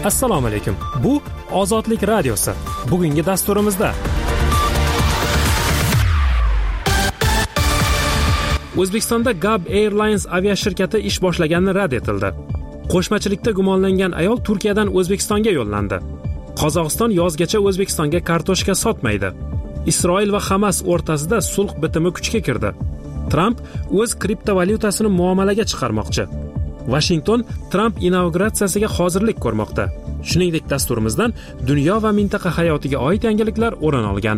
Assalomu alaykum. Bu Ozodlik radiosi. Bugungi dasturimizda O'zbekistonda Gab Airlines aviashirkati ish boshlaganini rad etildi. Qo'shmachilikda gumonlangan ayol Turkiyadan O'zbekistonga yo'llandi. Qozog'iston yozgacha O'zbekistonga kartoshka sotmaydi. Isroil va Hamas o'rtasida sulh bitimi kuchga kirdi. Tramp o'z kriptovalyutasini muomalaga chiqarmoqchi. Washington Tramp inauguratsiyasiga hozirlik ko'rmoqda. Shuningdek, dasturimizdan dunyo va mintaqa hayotiga oid yangiliklar o'rin olgan.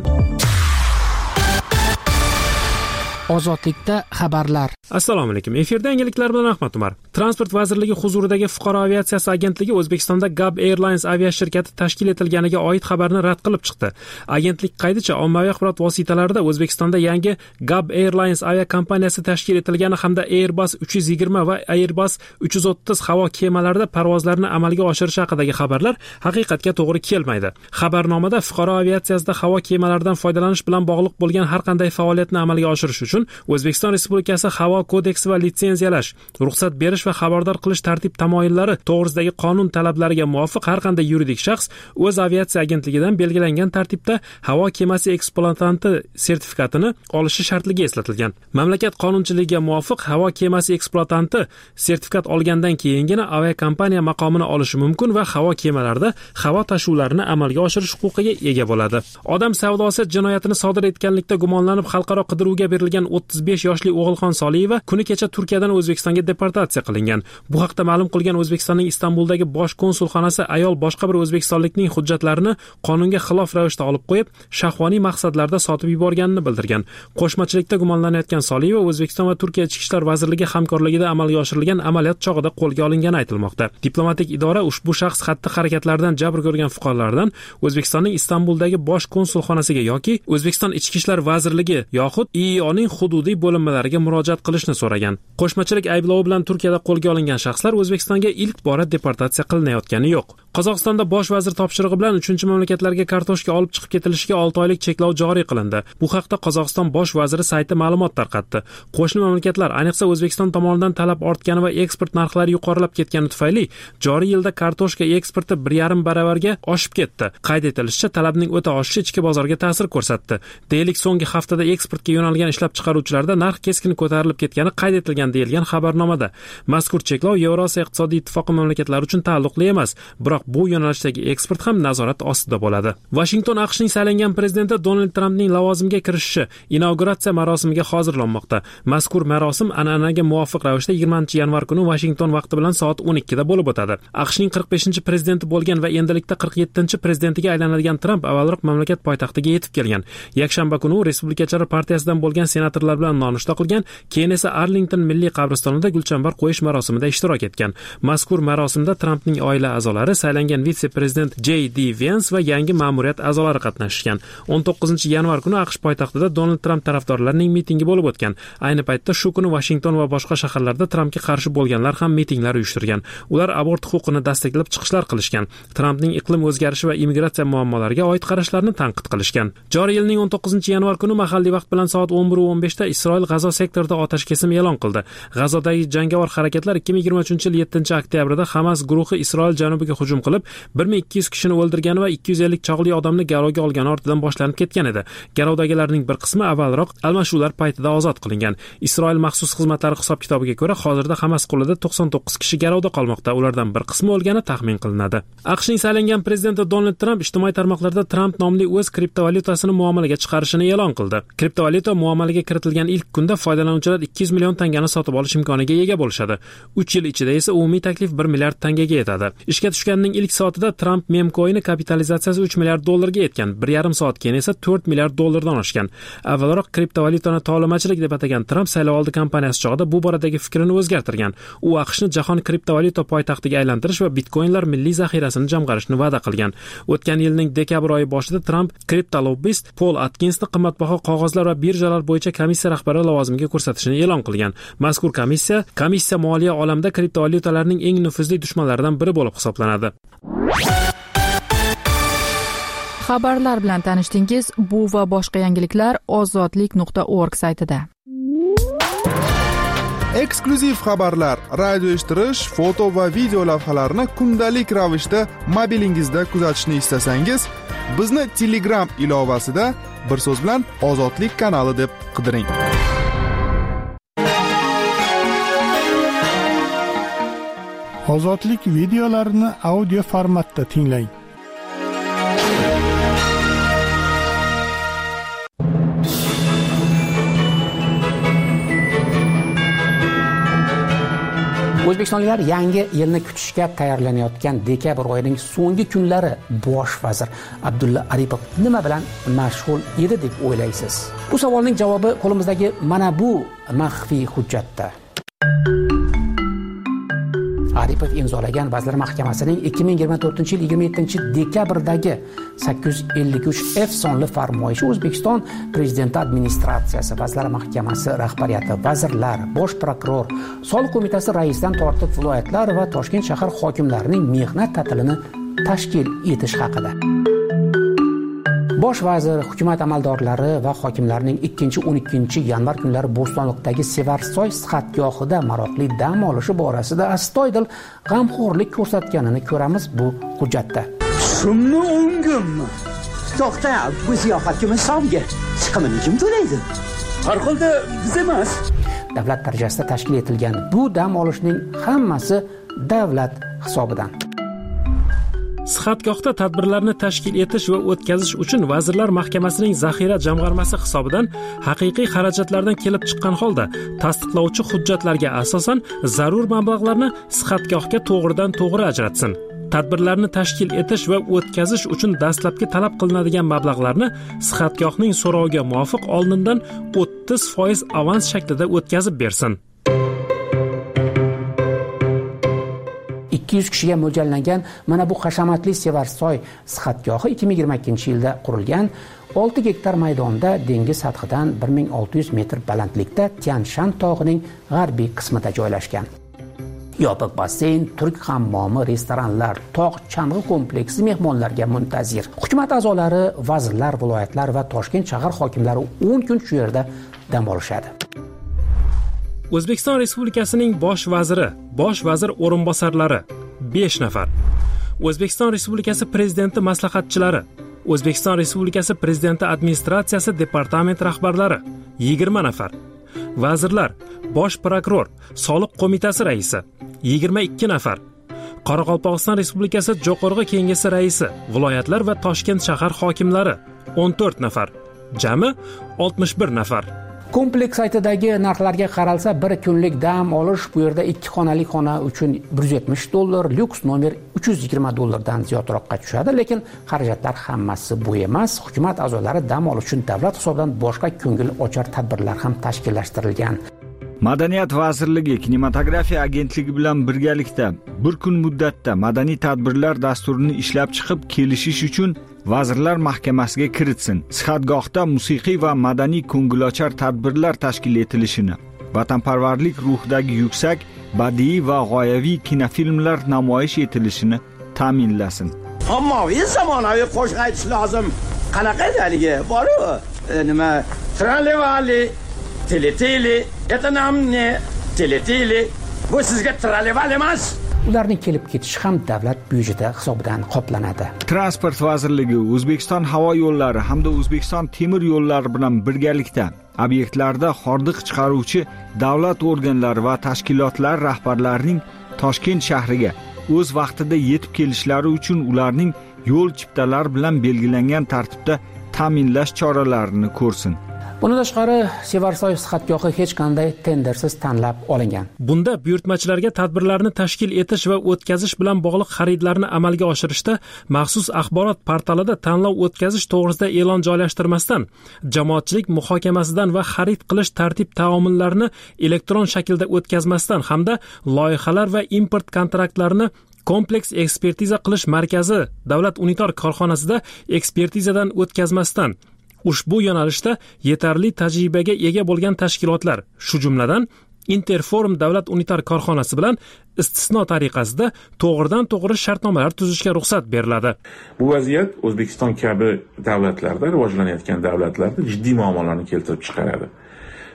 Ozodlikda xabarlar. Assalomu alaykum. Efirda yangiliklar bilan Ahmad Umar. Transport vazirligi huzuridagi Fuqaro aviatsiyasi agentligi O'zbekistonda Gab Airlines aviashirkati tashkil etilganiga oid xabarni rad qilib chiqdi. Agentlik qaydicha ommaviy axborot vositalarida O'zbekistonda yangi Gab Airlines aviakompaniyasi tashkil etilgani hamda Airbus 320 va Airbus 330 havo kemalarida parvozlarni amalga oshirish haqidagi xabarlar haqiqatga to'g'ri kelmaydi. Xabarnomada fuqaro aviatsiyasida havo kemalaridan foydalanish bilan bog'liq bo'lgan har qanday faoliyatni amalga oshirish uchun O'zbekiston Respublikasi Havo kodeksi va litsenziyalash, ruxsat berish va xabardor qilish tartib-tamoyillari to'g'risidagi qonun talablariga muvofiq har qanday yuridik shaxs o'z aviatsiya agentligidan belgilangan tartibda havo kemasi ekspluatanti sertifikatini olishi shartligi eslatilgan. Mamlakat qonunchiligiga muvofiq havo kemasi ekspluatanti sertifikat olgandan keyingina aviakompaniya maqomini olishi mumkin va havo kemalarida havo tashuvlarini amalga oshirish huquqiga ega bo'ladi. Odam savdosi jinoyatini sodir etganlikda gumonlanib xalqaro qidiruvga berilgan 35 yoshli O'g'ilxon Soliyeva kuni kecha Turkiyadan O'zbekistonga deportatsiya qilingan. Bu haqda ma'lum qilgan O'zbekistonning Istanbuldagi bosh konsulxonasi ayol boshqa bir o'zbekistonlikning hujjatlarini qonunga xilof ravishda olib qo'yib, shahvoniy maqsadlarda sotib yuborganini bildirgan. Qo'shmachilikda gumonlanayotgan Soliyeva O'zbekiston va Turkiya Ichki ishlar vazirligi hamkorligida amalga oshirilgan amaliyot chog'ida qo'lga olingani aytilmoqda. Diplomatik idora ushbu shaxs xatti-harakatlaridan jabr ko'rgan fuqarolardan O'zbekistonning Istanbuldagi bosh konsulxonasiga yoki O'zbekiston Ichki ishlar vazirligi yoxud IIOning hududiy bo'linmalariga murojaat qilishni so'ragan. Qo'shmachilik ayblovi bilan Turkiyada qo'lga olingan shaxslar O'zbekistonga ilk bora deportatsiya qilinayotgani yo'q. Qozog'istonda bosh vazir topshirig'i bilan 3-mamlakatlarga kartoshka olib chiqib ketilishiga 6 oylik cheklov joriy qilindi. Bu haqda Qozog'iston bosh vaziri sayti ma'lumot tarqatdi. Qo'shni mamlakatlar, ayniqsa O'zbekiston tomonidan talab ortgani va eksport narxlari yuqorilab ketgani tufayli joriy yilda kartoshka eksporti 1,5 baravarga oshib ketdi. Qayd etilishicha, talabning o'ta oshishi ichki bozorga ta'sir ko'rsatdi. Deylik, so'nggi haftada eksportga yo'nalgan ishlab chiqaruvchilarda narx keskin ko'tarilib ketgani qayd etilgan deyilgan xabarnomada. Mazkur cheklov Yevrosiyo iqtisodiy ittifoqi mamlakatlari uchun taalluqli emas, biroq bu yo'nalishdagi eksport ham nazorat ostida bo'ladi. Washington AQShning saylangan prezidenti Donald Trampning lavozimga kirishishi inauguratsiya marosimiga hozirlanmoqda. Mazkur marosim an'anaga muvofiq ravishda 20-yanvar kuni Washington vaqti bilan soat 12 da bo'lib o'tadi. AQShning 45-prezidenti bo'lgan va endilikda 47-prezidentiga aylanadigan Tramp avvalroq mamlakat poytaxtiga yetib kelgan. Yakshanba kuni u Respublikachilar partiyasidan bo'lgan senatorlar bilan nonushta qilgan, keyin esa Arlington milliy qabristonida gulchambar qo'yish marosimida ishtirok etgan. Mazkur marosimda Trampning oila a'zolari, saylangan vitse-prezident J.D. Vance va yangi ma'muriyat a'zolari qatnashgan. 19-yanvar kuni AQSh poytaxtida Donald Tramp tarafdorlarining mitingi bo'lib o'tgan. Ayni paytda shu kuni Washington va boshqa shaharlarda Trampga qarshi bo'lganlar ham mitinglar uyushtirgan. Ular abort huquqini dastaqlab chiqishlar qilishgan. Trampning iqlim o'zgarishi va immigratsiya muammolariga oid qarashlarini tanqid qilishgan. Joriy yilning 19-yanvar kuni mahalliy vaqt bilan soat 11:15 da Isroil G'azo sektorida otash kesim e'lon qildi. G'azodagi jangovar harakatlar 2023-yil 7-oktyabrda Hamas guruhi Isroil janubiga hujum qilib, 1200 kishini o'ldirgani va 250 chog'li odamni garovga olgani ortidan boshlanib ketgan edi. Garovdagilarning bir qismi avvalroq almashuvlar paytida ozod qilingan. Isroil maxsus xizmatlari hisob-kitobiga ko'ra, hozirda Hamas qo'lida 99 kishi garovda qolmoqda. Ulardan bir qismi o'lgani taxmin qilinadi. AQShning saylangan prezidenti Donald Tramp ijtimoiy tarmoqlarda Tramp nomli o'z kriptovalyutasini muomalaga chiqarishini e'lon qildi. Kriptovalyuta muomalaga kiritilgan ilk kunda foydalanuvchilar 200 million tangani sotib olish imkoniga ega bo'lishadi. 3 yil ichida esa umumiy taklif 1 milliard tangaga yetadi. Ishga tushganining ilk soatida Tramp mem-coin'i kapitalizatsiyasi 3 milliard dollarga yetgan. 1,5 soat keyin esa 4 milliard dollardan oshgan. Avvalroq kriptovalyutani tovlamachilik deb atagan Tramp saylovoldi kampaniyasi chog'ida bu boradagi fikrini o'zgartirgan. U AQShni jahon kriptovalyuta poytaxtiga aylantirish va bitcoinlar milliy zaxirasini jamg'arishni va'da qilgan. O'tgan yilning dekabr oyi boshida Tramp kriptolobbist Paul Atkinsni qimmatbaho qog'ozlar va birjalar bo'yicha komissiya rahbari lavozimiga ko'rsatishini e'lon qilgan. Mazkur komissiya moliya olamida kriptovalyutalarning eng nufuzli dushmanlaridan biri bo'lib hisoblanadi. Xabarlar bilan tanishdingiz. Bu va boshqa yangiliklar ozodlik.org saytida. eksklyuziv xabarlar, radio eshittirish, foto va video lavhalarni kundalik ravishda mobilingizda kuzatishni istasangiz, bizni Telegram ilovasida bir so'z bilan Ozodlik kanali deb qidiring. Ozodlik videolarini audio formatda tinglang. O'zbekistonliklar yangi yilni kutishga tayyorlanayotgan dekabr oyining so'nggi kunlari bosh vazir Abdulla Aripov nima bilan mashg'ul edi deb o'ylaysiz? Bu savolning javobi qo'limizdagi mana bu maxfiy hujjatda. Aripov imzolagan Vazirlar Mahkamasining 2024-yil 27-dekabrdagi 853F sonli farmoyishi O'zbekiston Prezidenti administratsiyasi, Vazirlar Mahkamasi rahbariyati, vazirlar, bosh prokuror, soliq qo'mitasi raisidan tortib viloyatlar va Toshkent shahar hokimlarining mehnat ta'tilini tashkil etish haqida. Bosh vazir, hukumat amaldorlari va hokimlarning 2-12 yanvar kunlari Bo'stonliqdagi Sevarsoy sihatgohida maroqli dam olishi borasida astoydil g'amxo'rlik ko'rsatganini ko'ramiz bu hujjatda. Shunmi o'ngimmi? To'xta, bu ziyofatga misolga chiqimini kim to'laydi? Har holda biz emas. Davlat darajasida tashkil etilgan bu dam olishning hammasi davlat hisobidan. Sihatgohda tadbirlarni tashkil etish va o'tkazish uchun Vazirlar Mahkamasining zaxira jamg'armasi hisobidan haqiqiy xarajatlardan kelib chiqqan holda tasdiqlovchi hujjatlarga asosan zarur mablag'larni sihatgohga to'g'ridan-to'g'ri ajratsin. Tadbirlarni tashkil etish va o'tkazish uchun dastlabki talab qilinadigan mablag'larni sihatgohning so'roviga muvofiq oldindan 30% avans shaklida o'tkazib bersin. 200 kishiga mo'ljallangan mana bu hashamatli Sevarsoy sihatgohi 2022-yilda qurilgan 6 gektar maydonda dengiz sathidan 1600 metr balandlikda Tianshan tog'ining g'arbiy qismida joylashgan. Yopiq basseyn, turk hammomi, restoranlar, tog' chang'i kompleksi mehmonlarga muntazir. Hukumat a'zolari, vazirlar, viloyatlar va Toshkent shahar hokimlari 10 kun shu yerda dam olishadi. O'zbekiston Respublikasining bosh vaziri, bosh vazir o'rinbosarlari 5 nafar. O'zbekiston Respublikasi Prezidenti maslahatchilari, O'zbekiston Respublikasi Prezidenti administratsiyasi departament rahbarlari 20 nafar. Vazirlar, bosh prokuror, soliq qo'mitasi raisi 22 nafar. Qoraqalpog'iston Respublikasi Jo'qorg'i Kengashi raisi, viloyatlar va Toshkent shahar hokimlari 14 nafar. Jami 61 nafar. Kompleks saytidagi narxlarga qaralsa, bir kunlik dam olish bu yerda 2 xonali xona uchun $170, lyuks nomer $320 dan ziyodroqqa tushadi, lekin xarajatlar hammasi bu emas. Hukumat a'zolari dam olish uchun davlat hisobidan boshqa ko'ngil ochar tadbirlar ham tashkillashtirilgan. Madaniyat vazirligi kinematografiya agentligi bilan birgalikda bir kun muddatda madaniy tadbirlar dasturini ishlab chiqib kelishish uchun Vazirlar Mahkamasiga kiritsin. Sihatgohda musiqiy va madaniy ko'ngilochar tadbirlar tashkil etilishini, vatanparvarlik ruhidagi yuksak badiiy va g'oyaviy kinofilmlar namoyish etilishini ta'minlasin. Ommaviy zamonaviy qo'shiq aytish lozim. Qanaqa edi haligi? Bor-ku, nima? Tralevali, tele, etanamne, tele. Bu sizga tralevali emas. Ularning kelib ketishi ham davlat byudjeti hisobidan qoplanadi. Transport vazirligi O'zbekiston havo yo'llari hamda O'zbekiston temir yo'llari bilan birgalikda obyektlarda hordiq chiqaruvchi davlat organlari va tashkilotlar rahbarlarining Toshkent shahriga o'z vaqtida yetib kelishlari uchun ularning yo'l chiptalari bilan belgilangan tartibda ta'minlash choralarini ko'rsin. Bundan tashqari, Sevarsoy sihatgohi hech qanday tendersiz tanlab olingan. Bunda buyurtmachilarga tadbirlarni tashkil etish va o'tkazish bilan bog'liq xaridlarni amalga oshirishda maxsus axborot portalida tanlov o'tkazish to'g'risida e'lon joylashtirmasdan, jamoatchilik muhokamasidan va xarid qilish tartib-taomillarini elektron shaklda o'tkazmasdan hamda loyihalar va import kontraktlarini kompleks ekspertiza qilish markazi davlat unitar korxonasida ekspertizadan o'tkazmasdan ushbu yo'nalishda yetarli tajribaga ega bo'lgan tashkilotlar, shu jumladan Interforum davlat unitar korxonasi bilan istisno tariqasida to'g'ridan-to'g'ri shartnomalar tuzishga ruxsat beriladi. Bu vaziyat O'zbekiston kabi davlatlarda, rivojlanayotgan davlatlarda jiddiy muammolarni keltirib chiqaradi.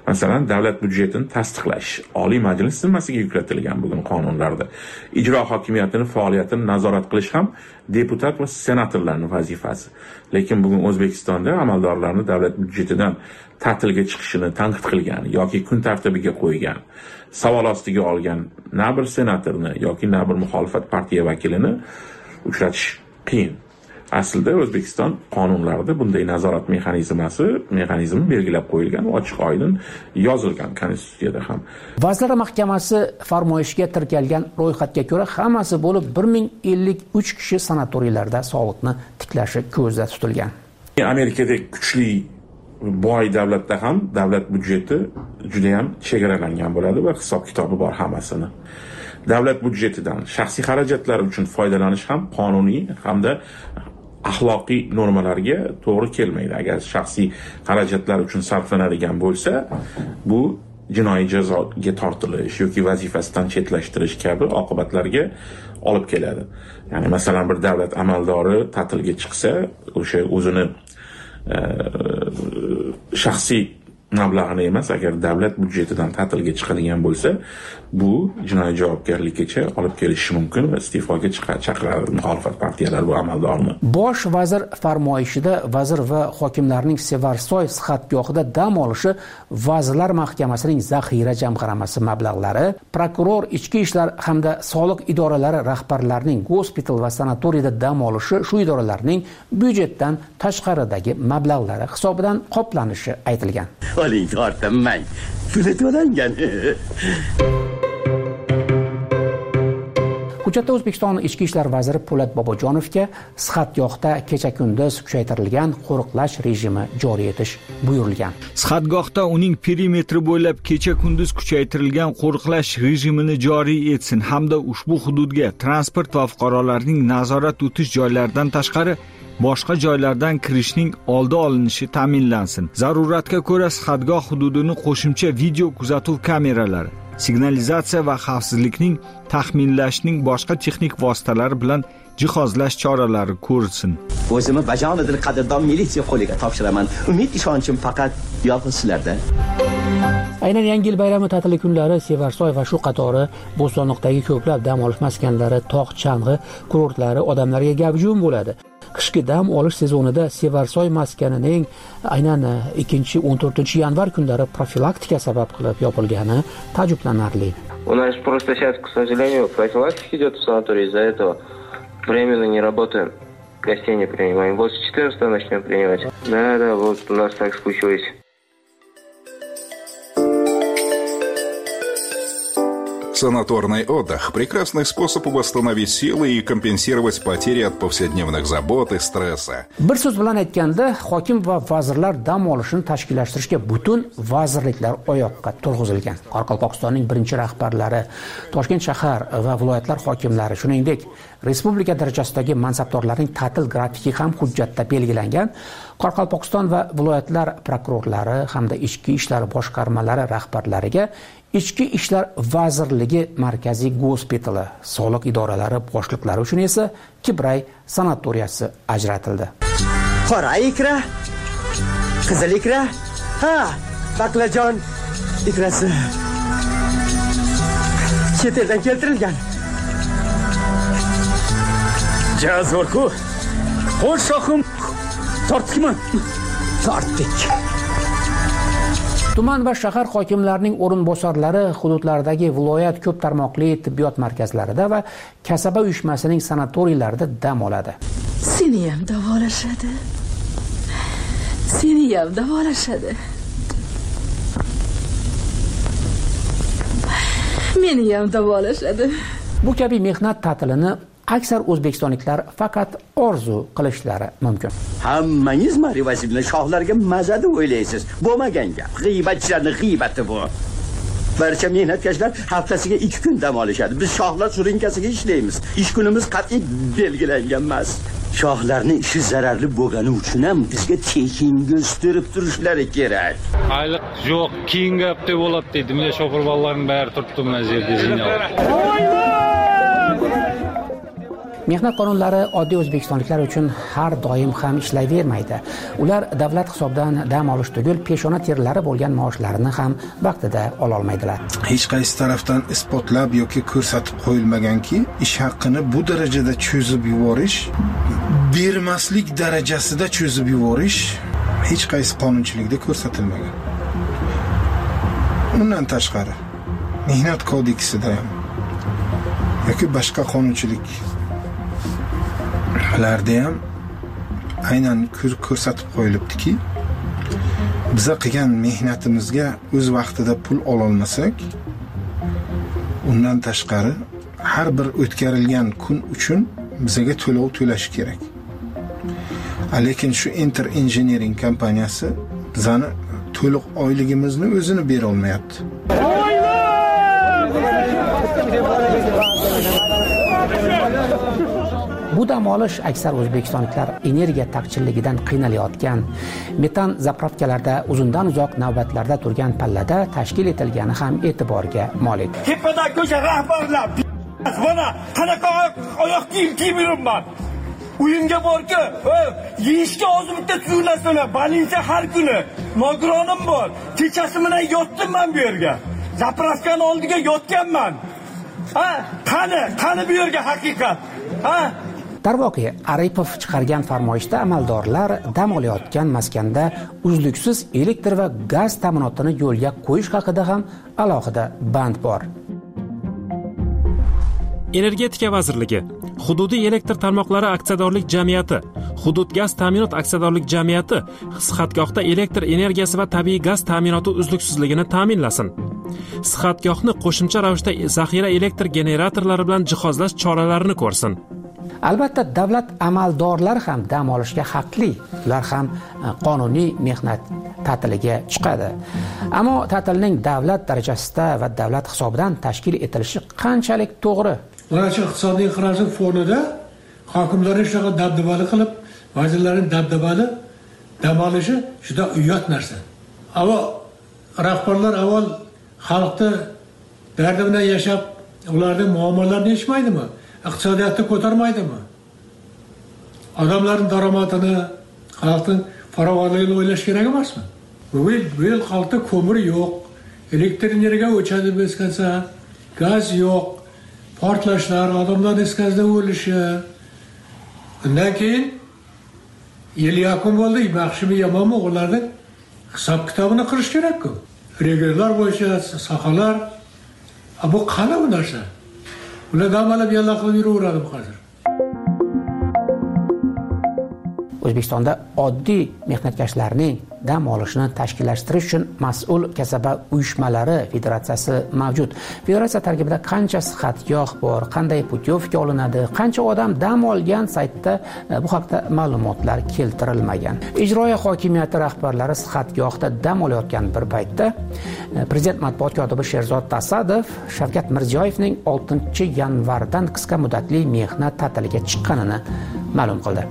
Masalan, davlat byudjetini tasdiqlash Oliy Majlis zimmasiga yuklatilgan bugun qonunlarda. Ijro hokimiyatining faoliyatini nazorat qilish ham deputat va senatorlarning vazifasi. Lekin bugun O'zbekistonda amaldorlarni davlat byudjetidan ta'tilga chiqishini tanqid qilgan yoki kun tartibiga qo'ygan, savol ostiga olgan na bir senatorni yoki na bir muxolifat partiya vakilini uchratish qiyin. Aslida O'zbekiston qonunlarida bunday nazorat mexanizmi belgilab qo'yilgan, ochiq oydin yozilgan konstitutsiyada ham. Vazirlar Mahkamasi farmoyishiga tirkalgan ro'yxatga ko'ra hammasi bo'lib 1053 kishi sanatoriylarda sog'liqni tiklashi ko'zda tutilgan. Amerikadagi kuchli boy davlatda ham davlat byudjeti juda ham chegaralangan bo'ladi va hisob-kitobi bor hammasini. Davlat byudjetidan shaxsiy xarajatlar uchun foydalanish ham qonuniy hamda axloqiy normalarga to'g'ri kelmaydi. Agar shaxsiy xarajatlar uchun sarflanadigan bo'lsa, bu jinoiy jazoga tortilish yoki vazifasidan chetlashtirish kabi oqibatlarga olib keladi. Ya'ni masalan bir davlat amaldori ta'tilga chiqsa, o'sha o'zini shaxsiy mablag'ini emas, agar davlat byudjetidan ta'tilga chiqadigan bo'lsa, bu jinoiy javobgarlikka olib kelishi mumkin va iste'foga chaqiradi muxolifat partiyalari bu amaldorni. Bosh vazir farmoyishida vazir va hokimlarning Sevarsoy sihatgohida dam olishi Vazirlar Mahkamasining zaxira jamg'armasi mablag'lari, prokuror, ichki ishlar hamda soliq idoralari rahbarlarining gospital va sanatoriyada dam olishi shu idoralarning byudjetdan tashqaridagi mablag'lari hisobidan qoplanishi aytilgan. Oling tortaman. Puli to'langan. Hujjatda O'zbekiston Ichki ishlar vaziri Po'lat Bobojonovga sihatgohda kecha-kunduz kuchaytirilgan qo'riqlash rejimi joriy etish buyurilgan. Sihatgohda uning perimetri bo'ylab kecha-kunduz kuchaytirilgan qo'riqlash rejimini joriy etsin hamda ushbu hududga transport va fuqarolarning nazorat o'tish joylaridan tashqari boshqa joylardan kirishning oldi olinishi ta'minlansin. Zaruratga ko'ra sihatgoh hududini qo'shimcha video kuzatuv kameralari, signalizatsiya va xavfsizlikning taxminlashning boshqa texnik vositalari bilan jihozlash choralari ko'rilsin. O'zimni bajonidil qadrdon militsiya qo'liga topshiraman. Umid ishonchim faqat yolg'iz sizlarda. Aynan Yangi yil bayrami ta'tili kunlari Sevarsoy va shu qatori Bo'stonliqdagi ko'plab dam olish maskanlari, tog' chang'i kurortlari odamlarga gavjum bo'ladi. Qishki dam olish sezonida Sevarsoy maskanining aynan 2-14 yanvar kunlari profilaktika sabab qilib yopilgani ta'jublanarli. У нас просто сейчас, к сожалению, профилактика идет в санатории, из-за этого временно не работаем. Гостей не принимаем. Вот с 14 начнем принимать. Да, вот у нас так случилось. Санаторный отдых – прекрасный способ восстановить силы и компенсировать потери от повседневных забот и стресса. Bir so'z bilan aytganda, hokim va vazirlar dam olishini tashkillashtirishga butun vazirliklar oyoqqa turg'izilgan. Qoraqalpog'istonning birinchi rahbarlari, Toshkent shahar va viloyatlar hokimlari, shuningdek, respublika darajasidagi mansabdorlarning ta'til grafiki ham hujjatda belgilangan. Qoraqalpog'iston va viloyatlar prokurorlari hamda ichki ishlar boshqarmalari rahbarlariga Ichki ishlar vazirligi markaziy gospitali, soliq idoralari boshliqlari uchun esa Kibray sanatoriyasi ajratildi. Qora ikra, qizil ikra, baqlajon ikrasi. Chet eldan keltirilgan. Jazorku. Xo'sh shohim, tortdikmi? Tortdik. Tuman va shahar hokimlarining o'rinbosarlari hududlardagi viloyat ko'p tarmoqli tibbiyot markazlarida va kasaba uyushmasining sanatoriylarida dam oladi. Seni ham davolashadi. Seni ham davolashadi. Meni ham davolashadi. Bu kabi mehnat ta'tilini aksar o'zbekistonliklar faqat orzu qilishlari mumkin. Hammangiz ma'rivatsiz bilan shohlarga mazada o'ylaysiz. Bo'lmagan gap. G'iybatchilarning g'iybat bu. Barcha mehnatkashlar haftasiga 2 kun dam olishadi. Biz shohlar surinkasiga ishlaymiz. Ish kunimiz qat'iy belgilangan emas. Shohlarning ishi zararli bo'lgani uchun ham bizga tekinga o'stirib turishlari kerak. Ayliq yo'q, keyingi hafta bo'ladi dedi. Menda shofir bolalarning bari turibdi mana yerda zinyo. Mehnat qonunlari oddiy o'zbekistonliklar uchun har doim ham ishlayvermaydi. Ular davlat hisobidan dam olish tugul peshona terlari bo'lgan maoshlarini ham vaqtida ola olmaydilar. Hech qaysi tarafdan isbotlab yoki ko'rsatib qo'yilmaganki, ish haqini bu darajada cho'zib yuborish, bermaslik darajasida cho'zib yuborish hech qaysi qonunchilikda ko'rsatilmagan. Undan tashqari, mehnat kodeksida ham yoki boshqa qonunchiliklarda ham aynan ko'rsatib qo'yilibdiki, biza qilgan mehnatimizga o'z vaqtida pul ola olmasak, undan tashqari har bir o'tkarilgan kun uchun bizaga to'lov to'lash kerak. Lekin shu Enter Engineering kompaniyasi bizani to'liq oyligimizni o'zini bera olmayapti. Bu dam olish aksar o'zbekistonliklar energiya taqchilligidan qiynalayotgan, metan zapravkalarda uzundan uzoq navbatlarda turgan pallada tashkil etilgani ham e'tiborga molik. Tepada ko'cha rahbarlar mana qanaqa oyoq kiyim kiyib yuribman. Uyimga borki, yeyishga hozir bitta tuzilasilar, balincha har kuni. Nogironim bor. Kechasi bilan yotdim men bu yerga. Zapravkani oldiga yotganman. Qani bu yerga haqiqat? Darvoqe, Aripov chiqargan farmoyishda amaldorlar dam olayotgan maskanda uzluksiz elektr va gaz ta'minotini yo'lga qo'yish haqida ham alohida band bor. Energetika vazirligi, Hududiy elektr tarmoqlari aksiyadorlik jamiyati, Hudud gaz ta'minot aksiyadorlik jamiyati sihatgohda elektr energiyasi va tabiiy gaz ta'minoti uzluksizligini ta'minlasin. Sihatgohni qo'shimcha ravishda zaxira elektr generatorlari bilan jihozlash choralarini ko'rsin. Albatta, davlat amaldorlari ham dam olishga haqli. Ular ham qonuniy mehnat ta'tiliga chiqadi. Ammo ta'tilning davlat darajasida va davlat hisobidan tashkil etilishi qanchalik to'g'ri? Mana shu iqtisodiy inqiroz fonida hokimlarning shunaqa dabdabali qilib, vazirlarning dabdabali dam olishi juda uyat narsa. Ammo rahbarlar avval xalqni dardi bilan yashab, ularning muammolarini yechmaydimi? Iqtisodiyotni ko'tarmaydimi? Odamlarning daromadini, xalqning farovonligini o'ylash kerak emasmi? Bu yil xalqda ko'mir yo'q, elektr energiya o'chadi bezkansa, gaz yo'q, portlashlar, odamlar iskazda o'lishi. Undan keyin yil yakun bo'ldi, yaxshimi yomonmi ularning hisob kitobini qilish kerak-ku. Regionlar bo'yicha sohalar, bu qani bu narsa? Ular damalab yalla qilib yuraveradi hozir. O'zbekistonda oddiy mehnatkashlarning dam olishini tashkillashtirish uchun mas'ul kasaba uyushmalari federatsiyasi mavjud. Federatsiya tarkibida qancha sihatgoh bor, qanday putyovka olinadi, qancha odam dam olgan saytda bu haqda ma'lumotlar keltirilmagan. Ijroiya hokimiyati rahbarlari sihatgohda dam olayotgan bir paytda Prezident matbuot kotibi Sherzod Tasadov Shavkat Mirziyoyevning 6-yanvardan qisqa muddatli mehnat ta'tiliga chiqqanini ma'lum qildi.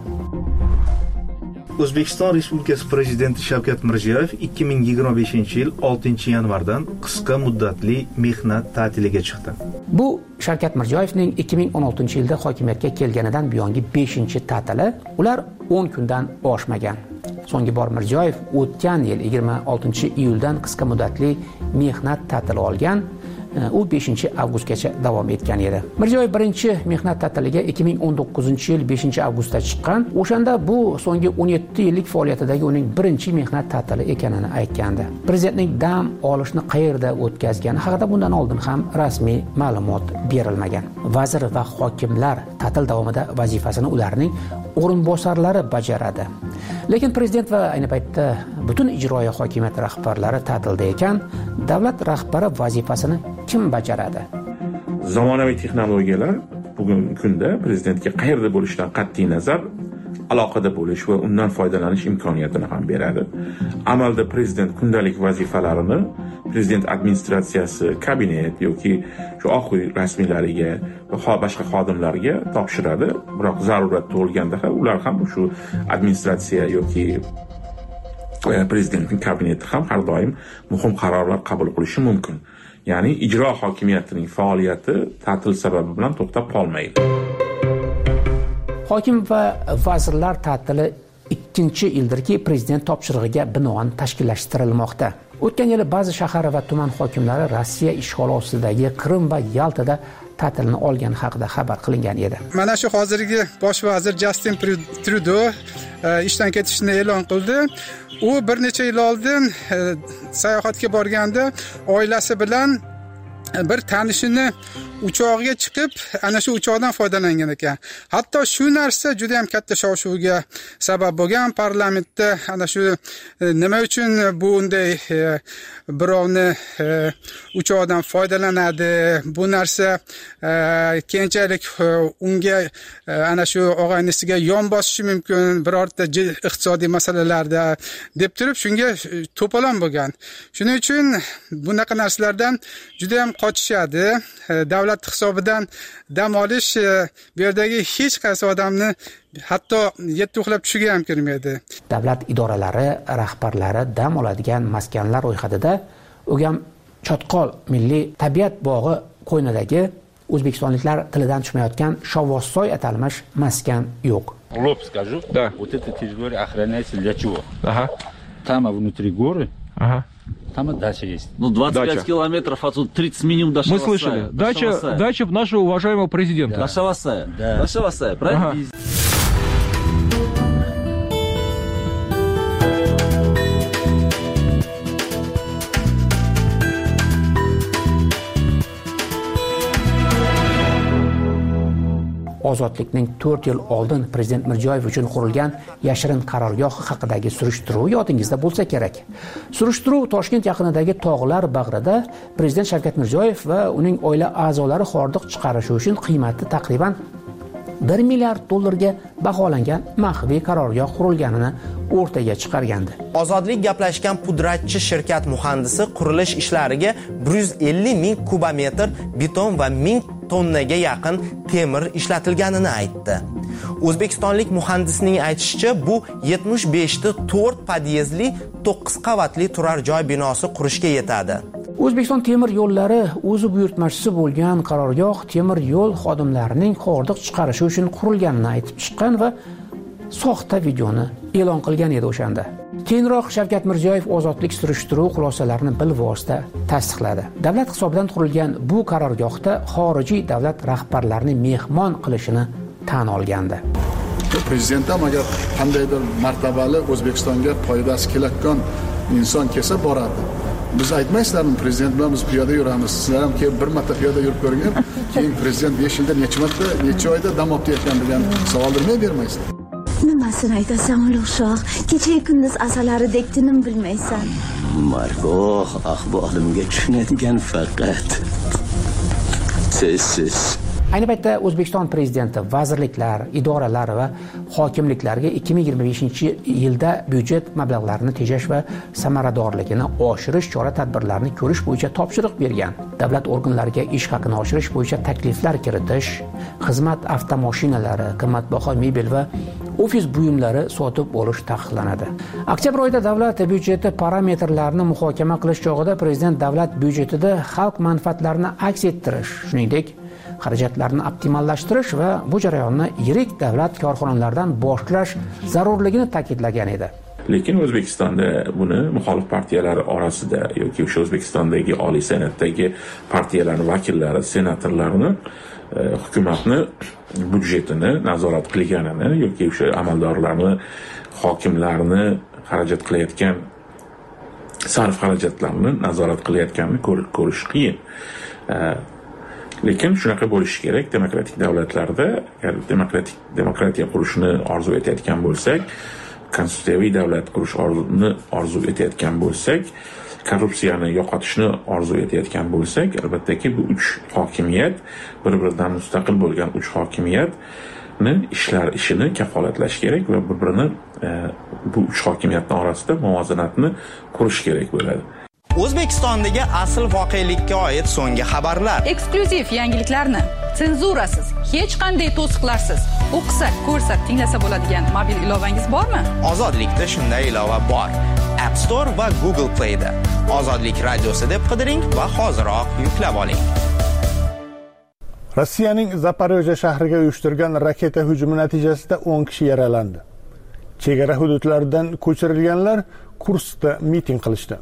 O'zbekiston Respublikasi Prezidenti Shavkat Mirziyoyev 2025-yil 6-yanvardan qisqa muddatli mehnat ta'tiliga chiqdi. Bu Shavkat Mirziyoyevning 2016-yilda hokimiyatga kelganidan buyongi 5-ta'tili. Ular 10 kundan oshmagan. So'nggi bor Mirziyoyev o'tgan yil 26-iyuldan qisqa muddatli mehnat ta'tili olgan. U 5-avgustgacha davom etgan edi. Mirziyoyev birinchi mehnat ta'tiliga 2019-yil 5-avgustda chiqqan. O'shanda bu so'nggi 17 yillik faoliyatidagi uning birinchi mehnat ta'tili ekanini aytgandi. Prezidentning dam olishni qayerda o'tkazgani haqida bundan oldin ham rasmiy ma'lumot berilmagan. Vazir va hokimlar ta'til davomida vazifasini ularning o'rinbosarlari bajaradi. Lekin prezident va ayni paytda butun ijroiya hokimiyat rahbarlari ta'tilda ekan, davlat rahbari vazifasini kim bajaradi? Zamonaviy texnologiyalar bugungi kunda prezidentga qayerda bo'lishidan qat'iy nazar aloqada bo'lish va undan foydalanish imkoniyatini ham beradi. Amalda prezident kundalik vazifalarini prezident administratsiyasi, kabinet yoki shu Oq uy rasmiylariga va boshqa xodimlarga topshiradi. Biroq zarurat tug'ilganda ham ular ham shu administratsiya yoki prezidentning kabineti ham har doim muhim qarorlar qabul qilishi mumkin. Ya'ni ijro hokimiyatining faoliyati ta'til sababi bilan to'xtab qolmaydi. Hokim va vazirlar ta'tili ikkinchi yildirki prezident topshirig'iga binoan tashkillashtirilmoqda. O'tgan yili ba'zi shahar va tuman hokimlari Rossiya ishg'oli ostidagi Qrim va Yaltada ta'tilni olgani haqida xabar qilingan edi. Mana shu hozirgi bosh vazir Justin Trudeau ishdan ketishini e'lon qildi. U bir necha yil oldin sayohatga borganda oilasi bilan bir tanishini uchoqga chiqib, ana shu uchoqdan foydalangan ekan. Hatto shu narsa juda ham katta shov-shuvga sabab bo'lgan. Parlamentda ana shu nima uchun bunday birovni uchoqdan foydalanadi, bu narsa keyinchalik unga ana shu og'aynisiga yon bosishi mumkin, birorta iqtisodiy masalalarda deb turib shunga to'polon bo'lgan. Shuning uchun bunaqa narsalardan juda ham qochishadi. Davlat hisobidan dam olish bu yerdagi hech qaysi odamni hatto yetti uxlab tushiga ham kirmaydi. Davlat idoralari rahbarlari dam oladigan maskanlar ro'yxatida o'gam Chotqol milliy tabiat bog'i qo'ynidagi o'zbekistonliklar tilidan tushmayotgan Shovvozsoy atalmish maskan yo'q. Лоб скажу. Да. Вот эта территория охраняется для чего? Ага. Там внутри горы. Ага. Там и дача есть. Ну, 25 километров, а тут 30 минимум до Шавасая. Мы слышали. Дача нашего уважаемого президента. До Шавасая. Да. До Шавасая, правильно? Ага. Ozodlikning 4 yil oldin prezident Mirziyoyev uchun qurilgan yashirin qarorgoh haqidagi surishtiruv yodingizda bo'lsa kerak. Surishtiruv Toshkent yaqinidagi tog'lar bag'rida prezident Shavkat Mirziyoyev va uning oila a'zolari hordiq chiqarishi uchun qiymati taxminan $1 milliard ga baholangan maxfiy qarorgoh qurilganini o'rtaga chiqargandi. Ozodlik gaplashgan pudratchi shirkat muhandisi qurilish ishlariga 150 ming kubometr beton va 1000 tonnaga yaqin temir ishlatilganini aytdi. O'zbekistonlik muhandisning aytishicha, bu 75 ta 4 podyezdli 9 qavatli turar joy binosi qurishga yetadi. O'zbekiston temir yo'llari o'zi buyurtmachisi bo'lgan qarorgoh temir yo'l xodimlarining hordiq chiqarishi uchun qurilganini aytib chiqqan va soxta videoni e'lon qilgan edi o'shanda. Keyinroq Shavkat Mirziyoyev ozodlik surishtiruv xulosalarini bilvosita tasdiqladi. Davlat hisobidan qurilgan bu qarorgohda xorijiy davlat rahbarlarini mehmon qilishini tan olgandi. Prezident ham agar qandaydir martabali O'zbekistonga foydasi kelayotgan inson kelsa boradi. Biz aytmaysizlarmi, prezident bilan biz piyoda yuramiz. Sizlar ham kelib bir marta piyoda yurib ko'ring, keyin prezident 5 yilda necha oyda dam olib ketgan degan savollarni bermaysizlar. Nimasini aytasan, Ulug'shoh? Kecha kunduz asalaridek tinim bilmaysan. Margoh ahvolimga tushunadigan faqat siz. Ayni paytda O'zbekiston prezidenti vazirliklar, idoralar va hokimliklarga 2025-yilda byudjet mablag'larini tejash va samaradorligini oshirish chora-tadbirlarini ko'rish bo'yicha topshiriq bergan. Davlat organlariga ish haqini oshirish bo'yicha takliflar kiritish, xizmat avtomashinalari, qimmatbaho mebel va ofis buyumlari sotib olish taqiqlanadi. Oktyabr oyida davlat byudjeti parametrlarini muhokama qilish chog'ida prezident davlat byudjetida xalq manfaatlarini aks ettirish, shuningdek xarajatlarni optimallashtirish va bu jarayonni yirik davlat korxonalaridan boshlash zarurligini ta'kidlagan edi. Lekin O'zbekistonda buni muxolif partiyalar orasida yoki o'sha O'zbekistondagi Oliy Senatdagi partiyalarning vakillari, senatorlarini hukumatni byudjetini nazorat qilganini yoki o'sha amaldorlarni, hokimlarni xarajat qilayotgan sarf xarajatlarini nazorat qilayotganini ko'rish qiyin. Lekin shunaqa bo'lishi kerak. Demokratik davlatlarda agar demokratiya qurishni orzu etayotgan bo'lsak, konstitutsiyaviy davlat qurishni orzu etayotgan bo'lsak, korrupsiyani yo'qotishni orzu etayotgan bo'lsak, albattaki bu 3 hokimiyat, bir-biridan mustaqil bo'lgan 3 hokimiyatni ishini kafolatlash kerak va bir-birini bu 3 hokimiyatning orasida muvozanatni qurish kerak bo'ladi. O'zbekistondagi asl voqelikka oid so'nggi xabarlar. Eksklyuziv yangiliklarni senzurasiz, hech qanday to'siqlarsiz o'qisak, ko'rsak, tinglasa bo'ladigan mobil ilovangiz bormi? Ozodlikda shunday ilova bor. App Store va Google Play da. Ozodlik radiosi deb qidiring va hoziroq yuklab oling. Rossiyaning Zaporojye shahriga uyushtirgan raketa hujumi natijasida 10 kishi yaralandi. Chegara hududlaridan ko'chirilganlar Kurskda miting qilishdi.